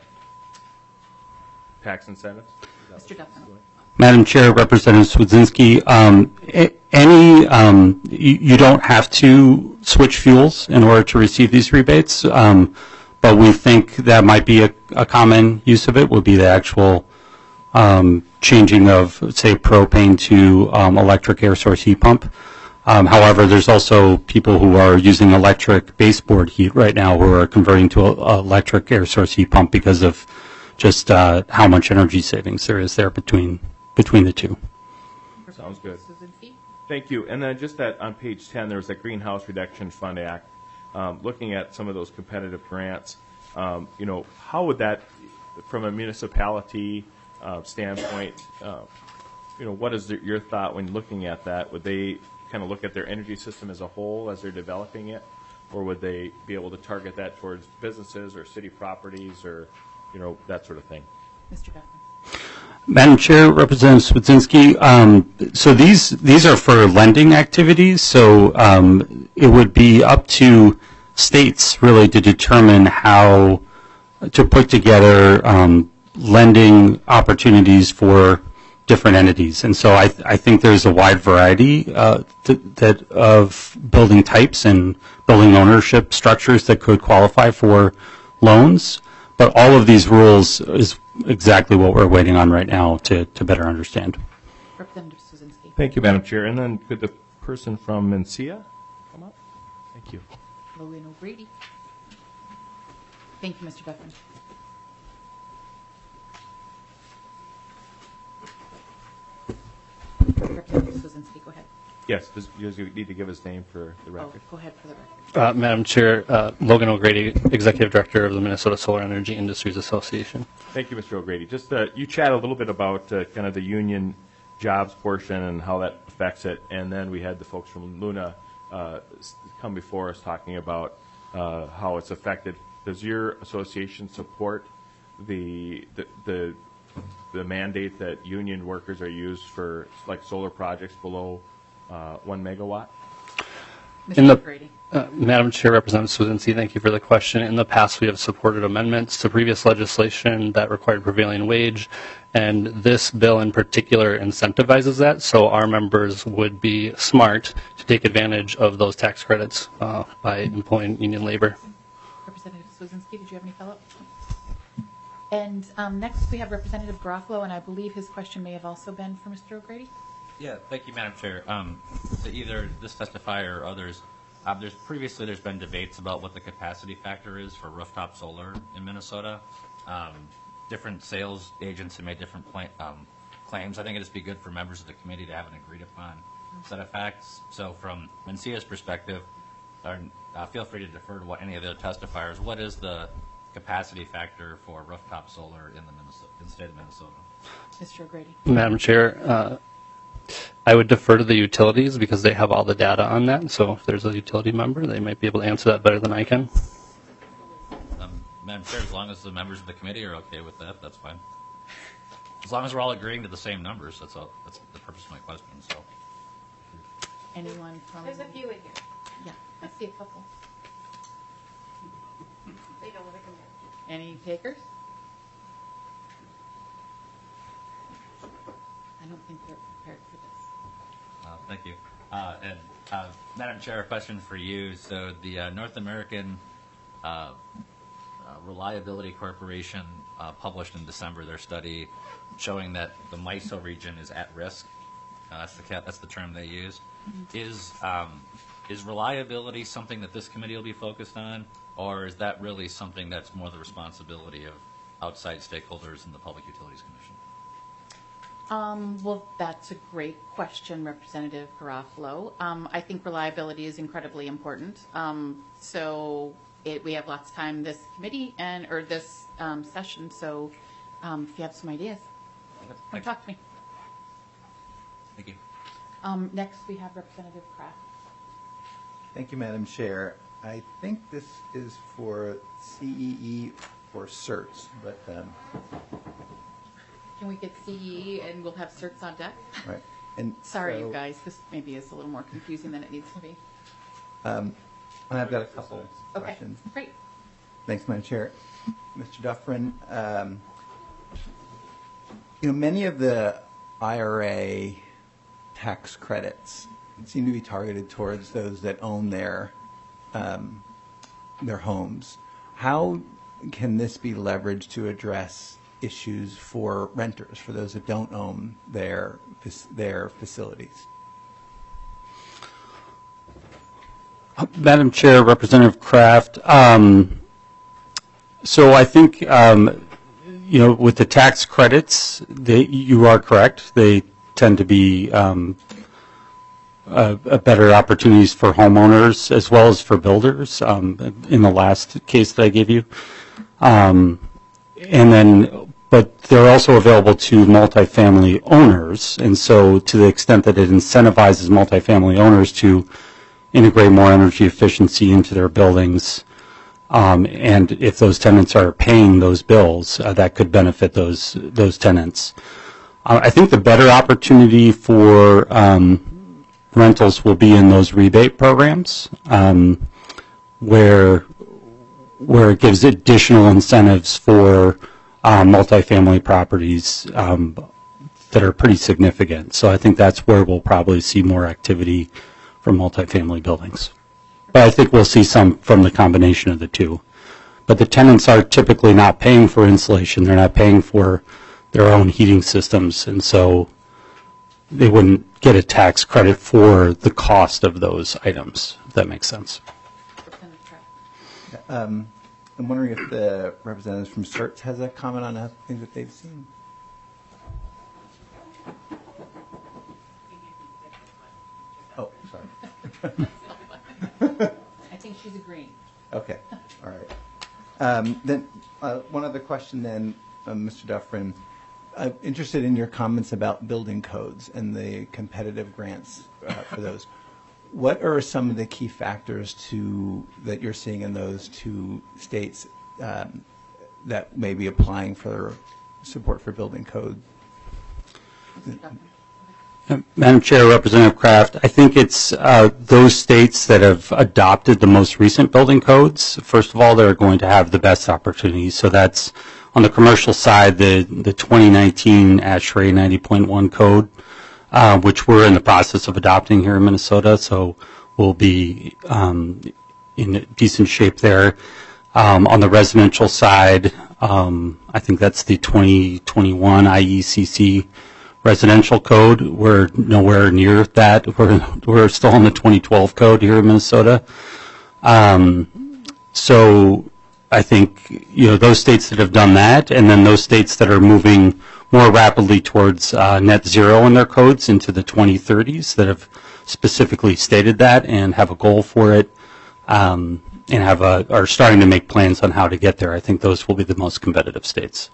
tax incentives? Mister Duffin. Madam Chair, Representative Swedzinski, um, a- any, um, you, you don't have to switch fuels in order to receive these rebates, um, but we think that might be a, a common use of it, would be the actual um, changing of, say, propane to um, electric air source heat pump. Um, however, there's also people who are using electric baseboard heat right now who are converting to a, a electric air source heat pump because of just uh, how much energy savings there is there between between the two. Sounds good. Swedzinski. Thank you. And then just that on page ten, there was that Greenhouse Reduction Fund Act. Um, looking at some of those competitive grants, um, you know, how would that, from a municipality uh, standpoint, uh, you know, what is the, your thought when looking at that? Would they kind of look at their energy system as a whole as they're developing it, or would they be able to target that towards businesses or city properties, or, you know, that sort of thing? Mister Duffin. Madam Chair, Representative Swedzinski, um, so these these are for lending activities, so um, it would be up to states really to determine how to put together um, lending opportunities for different entities. And so I, th- I think there's a wide variety uh, th- that of building types and building ownership structures that could qualify for loans. But all of these rules is exactly what we're waiting on right now to, to better understand. Representative Swedzinski. Thank you, Madam Chair. And then could the person from Mencia come up? Thank you. Logan O'Grady. Thank you, Mister Duffin. Representative Swedzinski, go ahead. Yes, does, does you need to give his name for the Oh, record? go ahead for the record. Uh, Madam Chair, uh, Logan O'Grady, Executive Director of the Minnesota Solar Energy Industries Association. Thank you, Mister O'Grady. Just uh, you chat a little bit about uh, kind of the union jobs portion and how that affects it, and then we had the folks from Luna uh, s- come before us talking about uh, how it's affected. Does your association support the the, the the mandate that union workers are used for like solar projects below uh, one megawatt? In the, uh, Madam Chair, Representative Swazinski, thank you for the question. In the past, we have supported amendments to previous legislation that required prevailing wage, and this bill in particular incentivizes that, so our members would be smart to take advantage of those tax credits uh, by employing union labor. Representative Swazinski, did you have any follow-up? And um, next we have Representative Garofalo, and I believe his question may have also been for Mister O'Grady. Yeah, thank you, Madam Chair. Um, to either this testifier or others, uh, there's previously there's been debates about what the capacity factor is for rooftop solar in Minnesota. Um, different sales agents have made different pla- um, claims. I think it'd just be good for members of the committee to have an agreed upon set of facts. So from Mencia's perspective, or, uh, feel free to defer to what any of the other testifiers. What is the capacity factor for rooftop solar in the Minnesota, in the state of Minnesota? Mister O'Grady. Madam Chair, uh, I would defer to the utilities because they have all the data on that. So if there's a utility member, they might be able to answer that better than I can. Um, Madam Chair, as long as the members of the committee are okay with that, that's fine. As long as we're all agreeing to the same numbers, that's all. That's the purpose of my question. So. Anyone from? There's a few in here. Yeah, I see a couple. They don't want to come in. Any takers? I don't think they're prepared for this. Uh, thank you. Uh, and uh, Madam Chair, a question for you. So the uh, North American uh, uh, Reliability Corporation uh, published in December their study showing that the MISO region is at risk. Uh, that's the ca- that's the term they use. Mm-hmm. Is um, is reliability something that this committee will be focused on, or is that really something that's more the responsibility of outside stakeholders in the Public Utilities Commission? Um, well, that's a great question, Representative Garofalo. Um, I think reliability is incredibly important. Um, so it, we have lots of time this committee and or this um, session. So um, if you have some ideas, come talk to me. Thank you. Um, next, we have Representative Kraft. Thank you, Madam Chair. I think this is for C E E or CERTs, but um, can we get C E E and we'll have certs on deck? right. And sorry, so, you guys. This maybe is a little more confusing than it needs to be. Um, and I've got a couple okay. questions. Great. Thanks, Madam Chair. Mister Dufferin, um, you know, many of the I R A tax credits seem to be targeted towards those that own their um, their homes. How can this be leveraged to address issues for renters, for those that don't own their their facilities? Madam Chair, Representative Kraft, um, so I think um, you know, with the tax credits, they, you are correct. They tend to be um, uh, better opportunities for homeowners as well as for builders. Um, in the last case that I gave you, um, and then, but they're also available to multifamily owners. And so, to the extent that it incentivizes multifamily owners to integrate more energy efficiency into their buildings, um, and if those tenants are paying those bills, uh, that could benefit those those tenants. Uh, I think the better opportunity for um, rentals will be in those rebate programs, um, where where it gives additional incentives for uh, multifamily properties um, that are pretty significant. So I think that's where we'll probably see more activity for multifamily buildings. But I think we'll see some from the combination of the two. But the tenants are typically not paying for insulation. They're not paying for their own heating systems, and so they wouldn't get a tax credit for the cost of those items, if that makes sense. Um, I'm wondering if the representatives from CERTs has a comment on that, things that they've seen. Oh, sorry. I think she's agreeing. Okay, all right. Um, then uh, one other question then, uh, Mister Dufferin. I'm interested in your comments about building codes and the competitive grants uh, for those. What are some of the key factors to that you're seeing in those two states um, that may be applying for support for building code. Madam Chair, Representative Kraft, I think it's uh, those states that have adopted the most recent building codes. First of all, they're going to have the best opportunities. So that's on the commercial side, the, the twenty nineteen ASHRAE ninety point one code, uh, which we're in the process of adopting here in Minnesota. So we'll be um, in decent shape there. Um, on the residential side, um, I think that's the twenty twenty-one I E C C residential code. We're nowhere near that. We're, we're still on the twenty twelve code here in Minnesota. Um, so I think, you know, those states that have done that, and then those states that are moving more rapidly towards uh, net zero in their codes into the twenty thirties that have specifically stated that and have a goal for it, um, and have a, are starting to make plans on how to get there. I think those will be the most competitive states.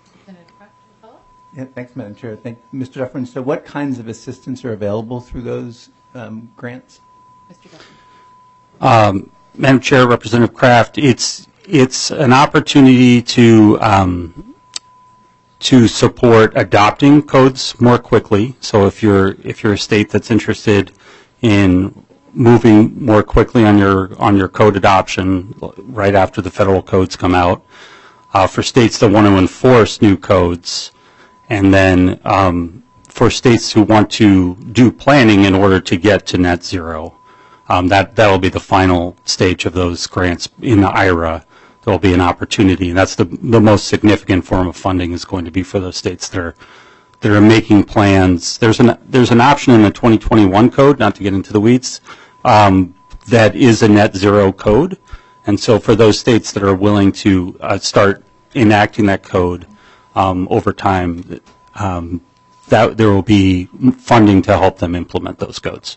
Yeah, thanks, Madam Chair. Thank Mister Dufferin. So what kinds of assistance are available through those um, grants? Mister Dufferin. Um, Madam Chair, Representative Kraft, it's it's an opportunity to um, to support adopting codes more quickly. So if you're if you're a state that's interested in moving more quickly on your on your code adoption right after the federal codes come out, uh, for states that want to enforce new codes, and then um, for states who want to do planning in order to get to net zero, um, that that will be the final stage of those grants in the I R A. There will be an opportunity, and that's the the most significant form of funding is going to be for those states that are that are making plans. There's an there's an option in the twenty twenty-one code, not to get into the weeds, um, that is a net zero code, and so for those states that are willing to uh, start enacting that code um, over time, um, that there will be funding to help them implement those codes.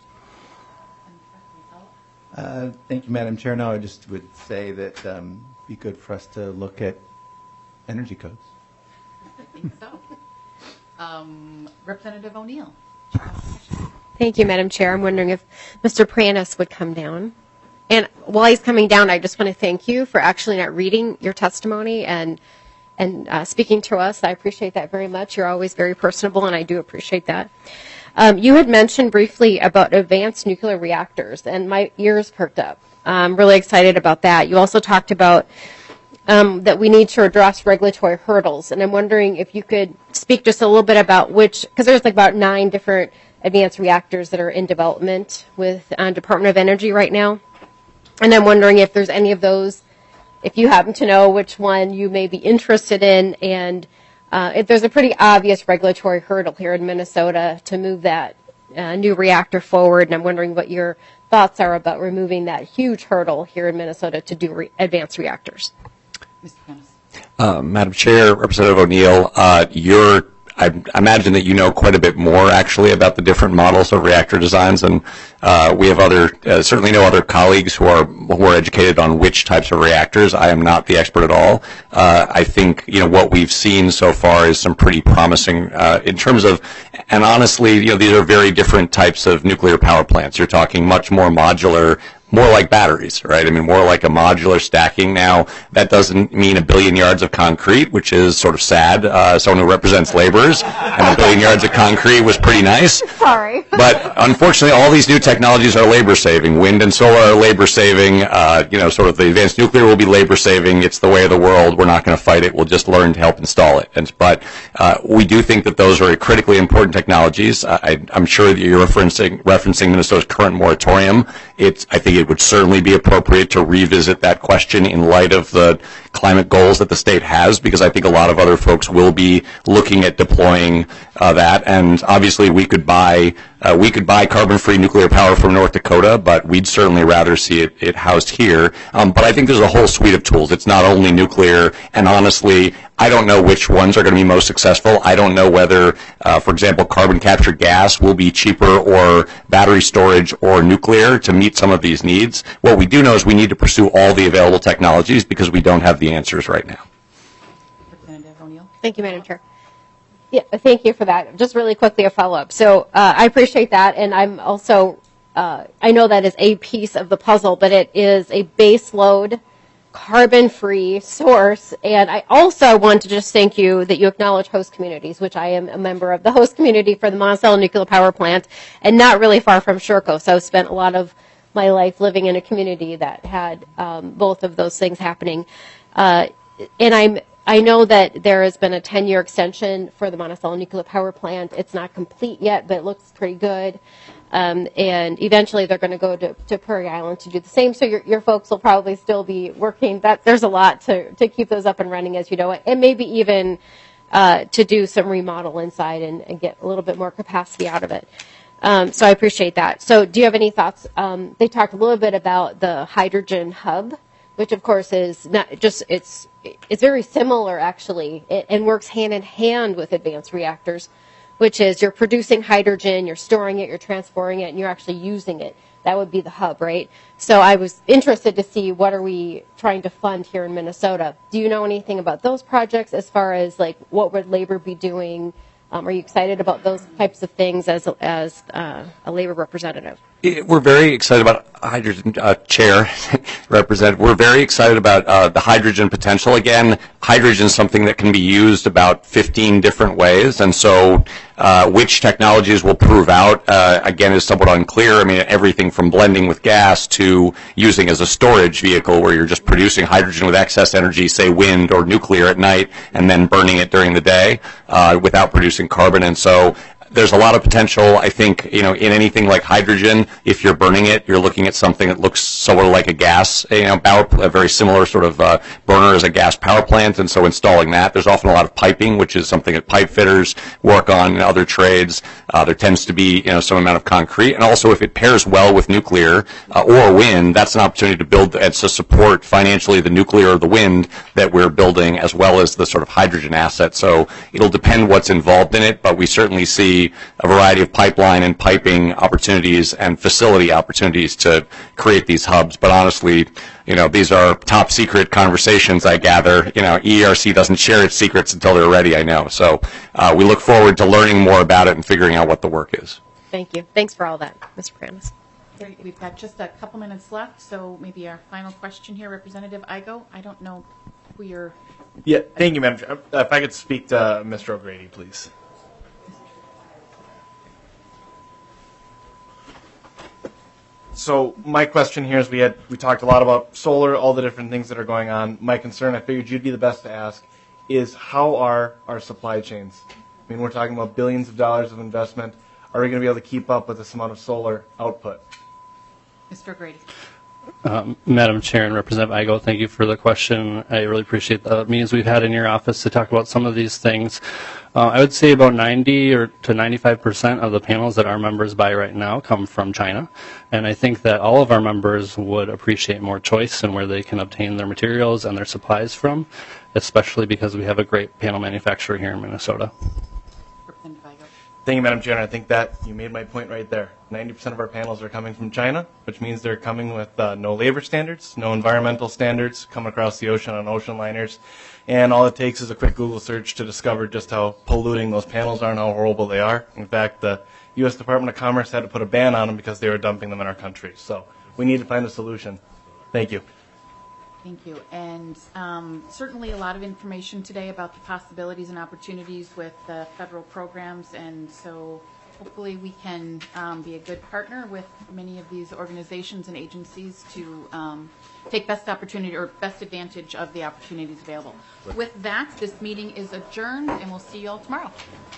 Uh, thank you, Madam Chair. No, I just would say that um, it'd be good for us to look at energy codes. I think so. Um, Representative O'Neill. Thank you, Madam Chair. I'm wondering if Mister Pranis would come down. And while he's coming down, I just want to thank you for actually not reading your testimony and and uh, speaking to us. I appreciate that very much. You're always very personable, and I do appreciate that. Um, you had mentioned briefly about advanced nuclear reactors, and my ears perked up. I'm really excited about that. You also talked about um, that we need to address regulatory hurdles, and I'm wondering if you could speak just a little bit about which, because there's like about nine different advanced reactors that are in development with uh, Department of Energy right now, and I'm wondering if there's any of those, if you happen to know which one you may be interested in, and Uh, if there's a pretty obvious regulatory hurdle here in Minnesota to move that uh, new reactor forward, and I'm wondering what your thoughts are about removing that huge hurdle here in Minnesota to do re- advanced reactors. Mister Pranis. Uh, Madam Chair, Representative O'Neill, uh, you're I imagine that you know quite a bit more actually about the different models of reactor designs, and uh, we have other, uh, certainly know other colleagues who are who are educated on which types of reactors. I am not the expert at all. Uh, I think you know what we've seen so far is some pretty promising uh, in terms of, and honestly, you know these are very different types of nuclear power plants. You're talking much more modular, more like batteries, right? I mean, more like a modular stacking. Now, that doesn't mean a billion yards of concrete, which is sort of sad. Uh, someone who represents laborers, and a billion yards of concrete was pretty nice. Sorry. But unfortunately, all these new technologies are labor-saving. Wind and solar are labor-saving. Uh, you know, sort of the advanced nuclear will be labor-saving. It's the way of the world. We're not going to fight it. We'll just learn to help install it. And, but uh, we do think that those are critically important technologies. I, I'm sure that you're referencing, referencing Minnesota's current moratorium. It's, I think it would certainly be appropriate to revisit that question in light of the climate goals that the state has, because I think a lot of other folks will be looking at deploying uh, that. And obviously, we could buy uh, we could buy carbon-free nuclear power from North Dakota, but we'd certainly rather see it, it housed here. Um, but I think there's a whole suite of tools. It's not only nuclear, and honestly, I don't know which ones are going to be most successful. I don't know whether, uh, for example, carbon capture gas will be cheaper, or battery storage, or nuclear to meet some of these needs. What we do know is we need to pursue all the available technologies because we don't have the answers right now. Representative O'Neill. Thank you, Madam Chair. Yeah, thank you for that. Just really quickly a follow-up. So uh, I appreciate that, and I'm also, uh, I know that is a piece of the puzzle, but it is a base load carbon-free source. And I also want to just thank you that you acknowledge host communities, which I am a member of the host community for the Monticello Nuclear Power Plant, and not really far from Sherco. So I've spent a lot of my life living in a community that had um, both of those things happening. Uh, and I'm I know that there has been a ten-year extension for the Monticello Nuclear Power Plant. It's not complete yet, but it looks pretty good. Um, and eventually they're going to go to, to Prairie Island to do the same. So your, your folks will probably still be working. That there's a lot to, to keep those up and running, as you know, and maybe even uh, to do some remodel inside and, and get a little bit more capacity out of it. Um, so I appreciate that. So do you have any thoughts? Um, they talked a little bit about the hydrogen hub, which of course is not just, it's, it's very similar actually, it, and works hand in hand with advanced reactors, which is you're producing hydrogen, you're storing it, you're transporting it, and you're actually using it. That would be the hub, right? So I was interested to see what are we trying to fund here in Minnesota. Do you know anything about those projects as far as like what would labor be doing? Um, are you excited about those types of things as a, as uh, a labor representative? We're very excited about hydrogen, uh, Chair, Representative. We're very excited about uh, the hydrogen potential. Again, hydrogen is something that can be used about fifteen different ways, and so uh, which technologies will prove out, uh, again, is somewhat unclear. I mean, everything from blending with gas to using as a storage vehicle where you're just producing hydrogen with excess energy, say wind or nuclear at night, and then burning it during the day uh, without producing carbon. And so there's a lot of potential, I think, you know, in anything like hydrogen. If you're burning it, you're looking at something that looks sort of like a gas, you know, power, a very similar sort of uh, burner as a gas power plant, and so installing that. There's often a lot of piping, which is something that pipe fitters work on in other trades. Uh, there tends to be, you know, some amount of concrete, and also if it pairs well with nuclear uh, or wind, that's an opportunity to build and to support financially the nuclear or the wind that we're building, as well as the sort of hydrogen asset. So it'll depend what's involved in it, but we certainly see a variety of pipeline and piping opportunities and facility opportunities to create these hubs. But honestly, you know, these are top secret conversations, I gather. You know, E R C doesn't share its secrets until they're ready, I know. So uh, we look forward to learning more about it and figuring out what the work is. Thank you. Thanks for all that, Mister Pranis. Great. We've got just a couple minutes left, so maybe our final question here, Representative Igo. I don't know who you're... Yeah, thank you, Madam Chair. Uh, If I could speak to Mister O'Grady, please. So my question here is we had we talked a lot about solar, all the different things that are going on. My concern, I figured you'd be the best to ask, is how are our supply chains? I mean, we're talking about billions of dollars of investment. Are we going to be able to keep up with this amount of solar output? Mister O'Grady. Um, Madam Chair and Representative Igo, thank you for the question. I really appreciate the meetings we've had in your office to talk about some of these things. Uh, I would say about ninety or to ninety-five percent of the panels that our members buy right now come from China. And I think that all of our members would appreciate more choice in where they can obtain their materials and their supplies from, especially because we have a great panel manufacturer here in Minnesota. Thank you, Madam Chair. And I think that you made my point right there. ninety percent of our panels are coming from China, which means they're coming with uh, no labor standards, no environmental standards, come across the ocean on ocean liners. And all it takes is a quick Google search to discover just how polluting those panels are and how horrible they are. In fact, the U S Department of Commerce had to put a ban on them because they were dumping them in our country. So we need to find a solution. Thank you. Thank you. And um, certainly a lot of information today about the possibilities and opportunities with the federal programs. And so hopefully we can um, be a good partner with many of these organizations and agencies to um, take best opportunity or best advantage of the opportunities available. With that, this meeting is adjourned, and we'll see you all tomorrow.